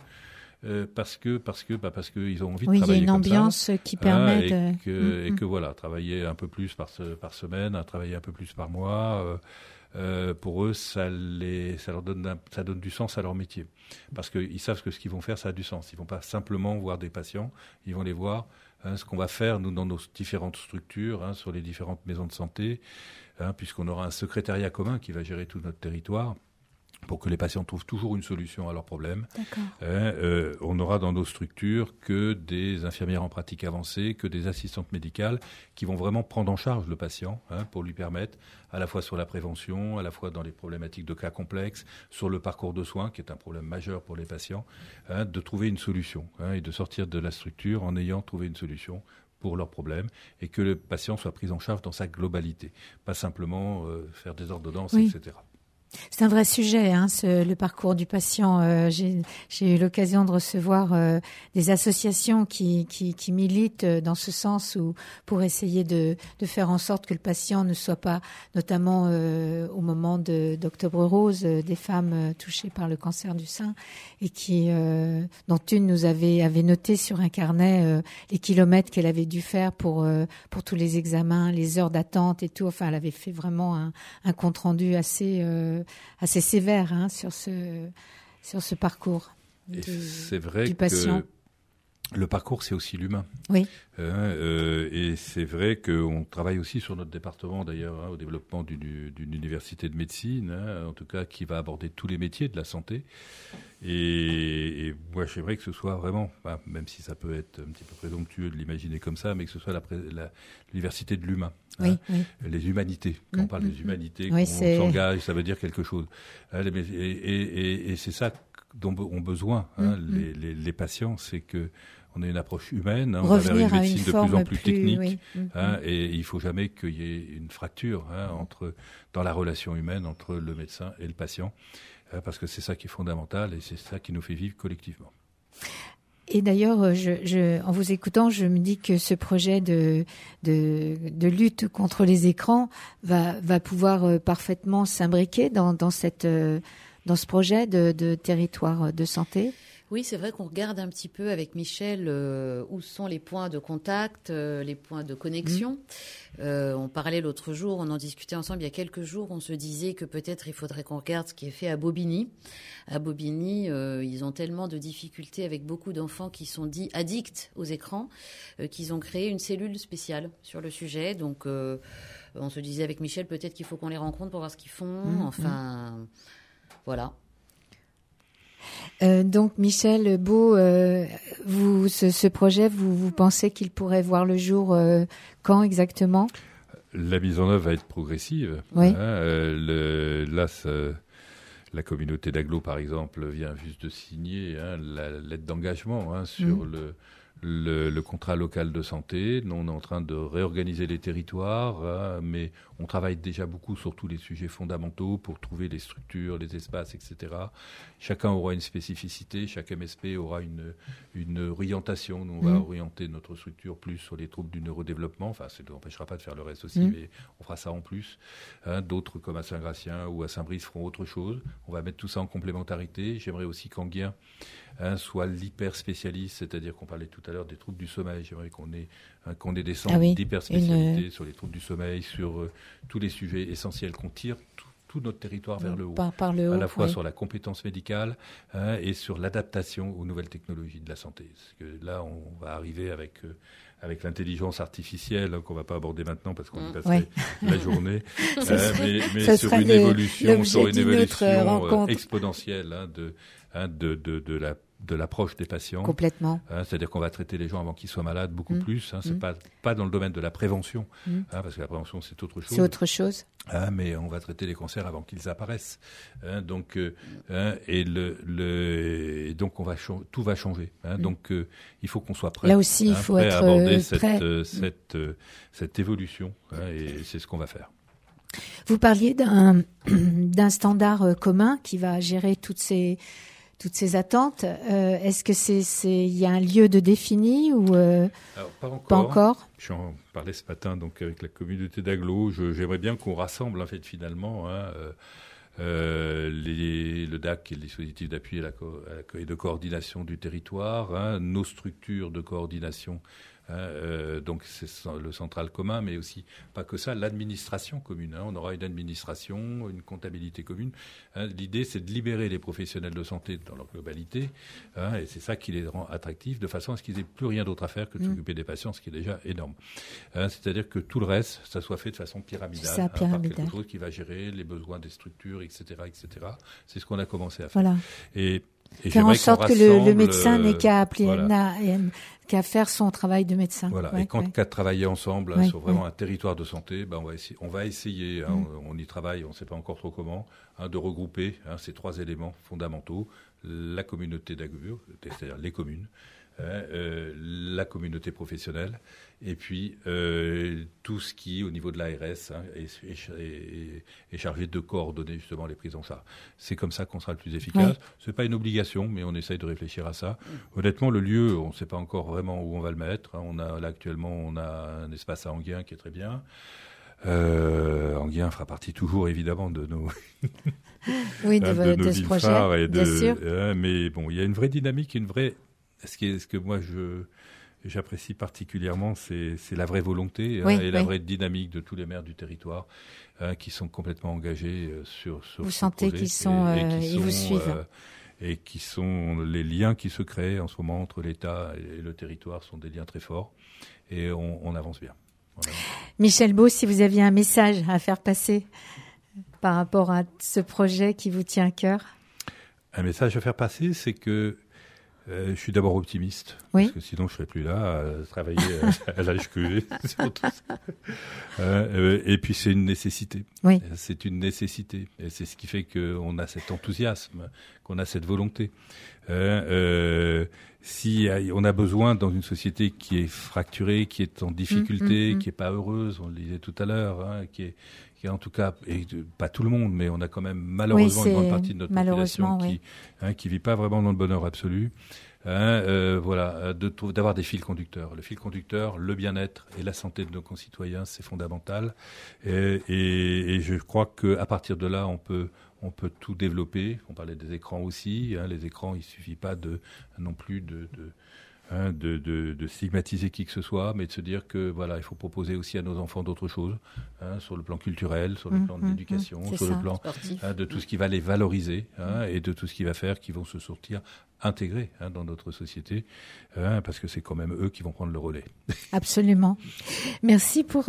S4: ils ont envie de travailler comme ça.
S2: Oui, il y a une ambiance qui permet
S4: et que voilà, travailler un peu plus par semaine, travailler un peu plus par mois. Pour eux, ça donne du sens à leur métier. Parce qu'ils savent que ce qu'ils vont faire, ça a du sens. Ils vont pas simplement voir des patients, ils vont les voir, ce qu'on va faire, nous, dans nos différentes structures, sur les différentes maisons de santé, puisqu'on aura un secrétariat commun qui va gérer tout notre territoire, pour que les patients trouvent toujours une solution à leurs problèmes. On n'aura dans nos structures que des infirmières en pratique avancée, que des assistantes médicales qui vont vraiment prendre en charge le patient pour lui permettre, à la fois sur la prévention, à la fois dans les problématiques de cas complexes, sur le parcours de soins, qui est un problème majeur pour les patients, de trouver une solution et de sortir de la structure en ayant trouvé une solution pour leurs problèmes et que le patient soit pris en charge dans sa globalité, pas simplement faire des ordonnances, etc.
S2: C'est un vrai sujet, le parcours du patient. J'ai eu l'occasion de recevoir des associations qui militent dans ce sens pour essayer de faire en sorte que le patient ne soit pas, notamment au moment d'Octobre Rose, des femmes touchées par le cancer du sein et dont une nous avait noté sur un carnet les kilomètres qu'elle avait dû faire pour tous les examens, les heures d'attente et tout. Enfin, elle avait fait vraiment un compte rendu assez sévère sur ce parcours
S4: c'est vrai
S2: du patient.
S4: Que le parcours, c'est aussi l'humain.
S2: Oui.
S4: Et c'est vrai qu'on travaille aussi sur notre département, d'ailleurs, au développement d'une université de médecine, en tout cas, qui va aborder tous les métiers de la santé. Et moi, j'aimerais que ce soit vraiment, même si ça peut être un petit peu présomptueux de l'imaginer comme ça, mais que ce soit l'université de l'humain. Les humanités. Quand on parle des humanités, qu'on s'engage, ça veut dire quelque chose. Et c'est ça dont ont besoin les patients, c'est que on ait une approche humaine, on va vers une médecine de plus en plus technique, et il faut jamais qu'il y ait une fracture dans la relation humaine entre le médecin et le patient, parce que c'est ça qui est fondamental et c'est ça qui nous fait vivre collectivement.
S2: Et d'ailleurs, en vous écoutant, je me dis que ce projet de lutte contre les écrans va pouvoir parfaitement s'imbriquer dans ce projet de territoire de santé.
S3: Oui, c'est vrai qu'on regarde un petit peu avec Michel où sont les points de contact, les points de connexion. On parlait l'autre jour, on en discutait ensemble il y a quelques jours, on se disait que peut-être il faudrait qu'on regarde ce qui est fait à Bobigny. À Bobigny, ils ont tellement de difficultés avec beaucoup d'enfants qui sont dits addicts aux écrans qu'ils ont créé une cellule spéciale sur le sujet. Donc, on se disait avec Michel, peut-être qu'il faut qu'on les rencontre pour voir ce qu'ils font. Voilà.
S2: Donc Michel Beau, ce projet, vous pensez qu'il pourrait voir le jour quand exactement ?
S4: La mise en œuvre va être progressive.
S2: Oui.
S4: La communauté d'Aglo, par exemple, vient juste de signer la lettre d'engagement sur le contrat local de santé. Nous, on est en train de réorganiser les territoires, mais on travaille déjà beaucoup sur tous les sujets fondamentaux pour trouver les structures, les espaces, etc. Chacun aura une spécificité, chaque MSP aura une orientation. Nous, on va orienter notre structure plus sur les troubles du neurodéveloppement. Enfin, ça ne nous empêchera pas de faire le reste aussi, mais on fera ça en plus. D'autres, comme à Saint-Gratien ou à Saint-Brice, feront autre chose. On va mettre tout ça en complémentarité. J'aimerais aussi qu'Enghien soit l'hyper spécialiste, c'est-à-dire qu'on parlait tout à l'heure des troubles du sommeil. J'aimerais qu'on ait des centres d'hyper spécialité sur les troubles du sommeil, sur tous les sujets essentiels, qu'on tire tout notre territoire vers le haut,
S2: par le haut,
S4: à la fois sur la compétence médicale et sur l'adaptation aux nouvelles technologies de la santé. Parce que là, on va arriver avec l'intelligence artificielle, qu'on ne va pas aborder maintenant parce qu'on y passerait la journée, mais sur une évolution exponentielle de l'approche des patients.
S2: Complètement.
S4: C'est-à-dire qu'on va traiter les gens avant qu'ils soient malades beaucoup plus. C'est pas dans le domaine de la prévention, parce que la prévention, c'est autre chose.
S2: C'est autre chose.
S4: Mais on va traiter les cancers avant qu'ils apparaissent. Donc tout va changer. Donc il faut qu'on soit prêt.
S2: Là aussi, il faut être
S4: à aborder
S2: prêt.
S4: cette évolution, et c'est ce qu'on va faire.
S2: Vous parliez d'un standard commun qui va gérer toutes ces toutes ces attentes. Est-ce que il y a un lieu de défini ou
S4: Alors, pas
S2: encore.
S4: J'en parlais ce matin donc avec la communauté d'agglo. J'aimerais bien qu'on rassemble en fait finalement le DAC et le dispositif d'appui et de coordination du territoire, nos structures de coordination. Donc c'est le central commun, mais aussi pas que ça, l'administration commune. On aura une administration, une comptabilité commune. L'idée, c'est de libérer les professionnels de santé dans leur globalité, et c'est ça qui les rend attractifs, de façon à ce qu'ils n'aient plus rien d'autre à faire que de s'occuper des patients, ce qui est déjà énorme. C'est-à-dire que tout le reste, ça soit fait de façon pyramidale, par quelque chose qui va gérer les besoins des structures, etc., etc. C'est ce qu'on a commencé à faire.
S2: Voilà.
S4: Et
S2: faire en sorte que le médecin n'ait qu'à appeler, qu'à faire son travail de médecin.
S4: Voilà. Et quand qu'à travailler ensemble sur vraiment un territoire de santé, on va essayer, on y travaille, on ne sait pas encore trop comment, de regrouper ces 3 éléments fondamentaux: la communauté d'agglo, c'est-à-dire les communes, la communauté professionnelle, et puis tout ce qui, au niveau de l'ARS, est chargé de coordonner justement les prises en charge. C'est comme ça qu'on sera le plus efficace. Oui. C'est pas une obligation, mais on essaye de réfléchir à ça. Honnêtement, le lieu, on ne sait pas encore vraiment où on va le mettre. Actuellement, on a un espace à Enghien qui est très bien. Enghien fera partie toujours évidemment de nos
S2: de ce projet, bien sûr.
S4: Mais bon, il y a une vraie dynamique, ce que moi j'apprécie particulièrement, c'est la vraie volonté et la vraie dynamique de tous les maires du territoire qui sont complètement engagés sur
S2: vous
S4: ce
S2: sentez
S4: projet.
S2: Ils vous suivent.
S4: Et qui sont les liens qui se créent en ce moment entre l'État et le territoire sont des liens très forts, et on avance bien.
S2: Michel Beau, si vous aviez un message à faire passer par rapport à ce projet qui vous tient à cœur.
S4: Un message à faire passer, c'est que je suis d'abord optimiste, parce que sinon je serais plus là à travailler à l'âge que j'ai. Et puis c'est une nécessité.
S2: Oui.
S4: C'est une nécessité. Et c'est ce qui fait qu'on a cet enthousiasme, qu'on a cette volonté. Si on a besoin dans une société qui est fracturée, qui est en difficulté, qui est pas heureuse, on le disait tout à l'heure, qui est en tout cas, et pas tout le monde, mais on a quand même malheureusement une grande partie de notre population qui vit pas vraiment dans le bonheur absolu. D'avoir des fils conducteurs. Le fil conducteur, le bien-être et la santé de nos concitoyens, c'est fondamental. Et je crois qu'à partir de là, on peut tout développer. On parlait des écrans aussi. Les écrans, il suffit pas non plus de stigmatiser qui que ce soit, mais de se dire que il faut proposer aussi à nos enfants d'autres choses, sur le plan culturel, sur le plan de l'éducation, sur le plan de tout ce qui va les valoriser, et de tout ce qui va faire qu'ils vont se sortir intégrés dans notre société, parce que c'est quand même eux qui vont prendre le relais.
S2: Absolument. Merci pour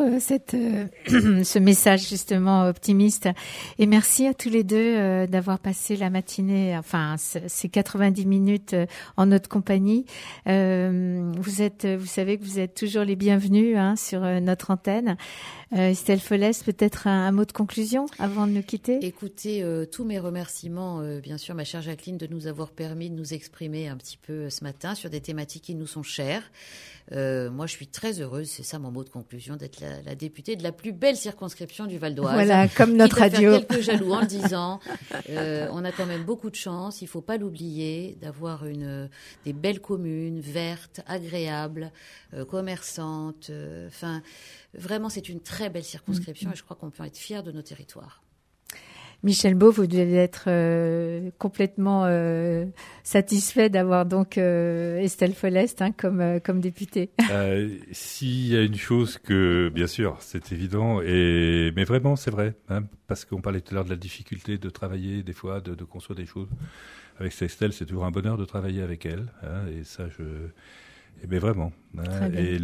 S2: ce message justement optimiste, et merci à tous les deux d'avoir passé la matinée, ces 90 minutes en notre compagnie. Vous savez que vous êtes toujours les bienvenus sur notre antenne. Estelle Follès, peut-être un mot de conclusion avant de nous quitter.
S3: Écoutez, tous mes remerciements, bien sûr, ma chère Jacqueline, de nous avoir permis de nous exprimer un petit peu ce matin sur des thématiques qui nous sont chères. Moi, je suis très heureuse, c'est ça mon mot de conclusion, d'être la députée de la plus belle circonscription du Val d'Oise.
S2: Voilà, comme notre radio.
S3: Faire quelques jaloux en le disant. On a quand même beaucoup de chance, il faut pas l'oublier, d'avoir des belles communes vertes, agréables, commerçantes. Vraiment, c'est une très belle circonscription et je crois qu'on peut être fiers de nos territoires.
S2: Michel Beau, vous devez être complètement satisfait d'avoir donc Estelle Follès comme députée.
S4: S'il y a une chose que, bien sûr, c'est évident, mais vraiment c'est vrai, parce qu'on parlait tout à l'heure de la difficulté de travailler des fois, de construire des choses. Avec Estelle, c'est toujours un bonheur de travailler avec elle, et ça mais vraiment. Et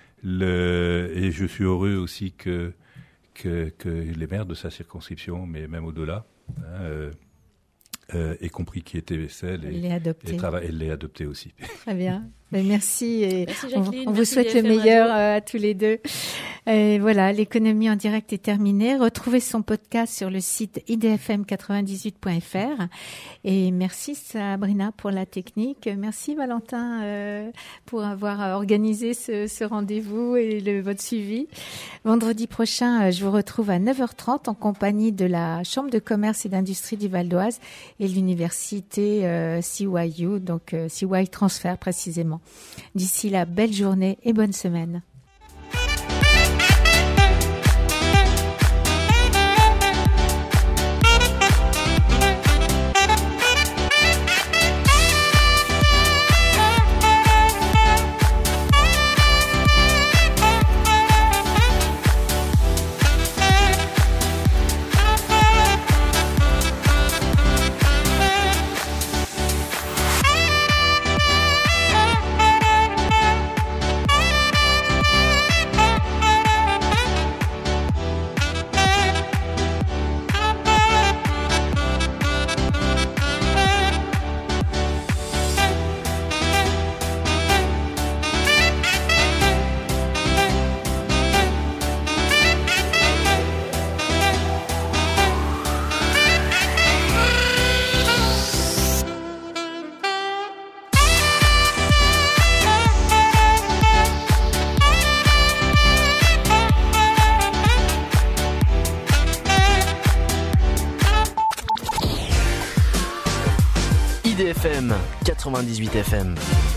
S4: et je suis heureux aussi que les maires de sa circonscription, mais même au-delà, aient compris qui était Estelle et l'ait adopté aussi.
S2: Très bien. Merci, et
S3: merci Jacqueline,
S2: on vous souhaite le meilleur à tous les deux. Et voilà, l'économie en direct est terminée. Retrouvez son podcast sur le site idfm98.fr. Et merci Sabrina pour la technique. Merci Valentin pour avoir organisé ce rendez-vous et votre suivi. Vendredi prochain, je vous retrouve à 9h30 en compagnie de la Chambre de commerce et d'industrie du Val d'Oise et l'université CYU, donc CY Transfer précisément. D'ici là, belle journée et bonne semaine.
S9: IDFM 98 FM.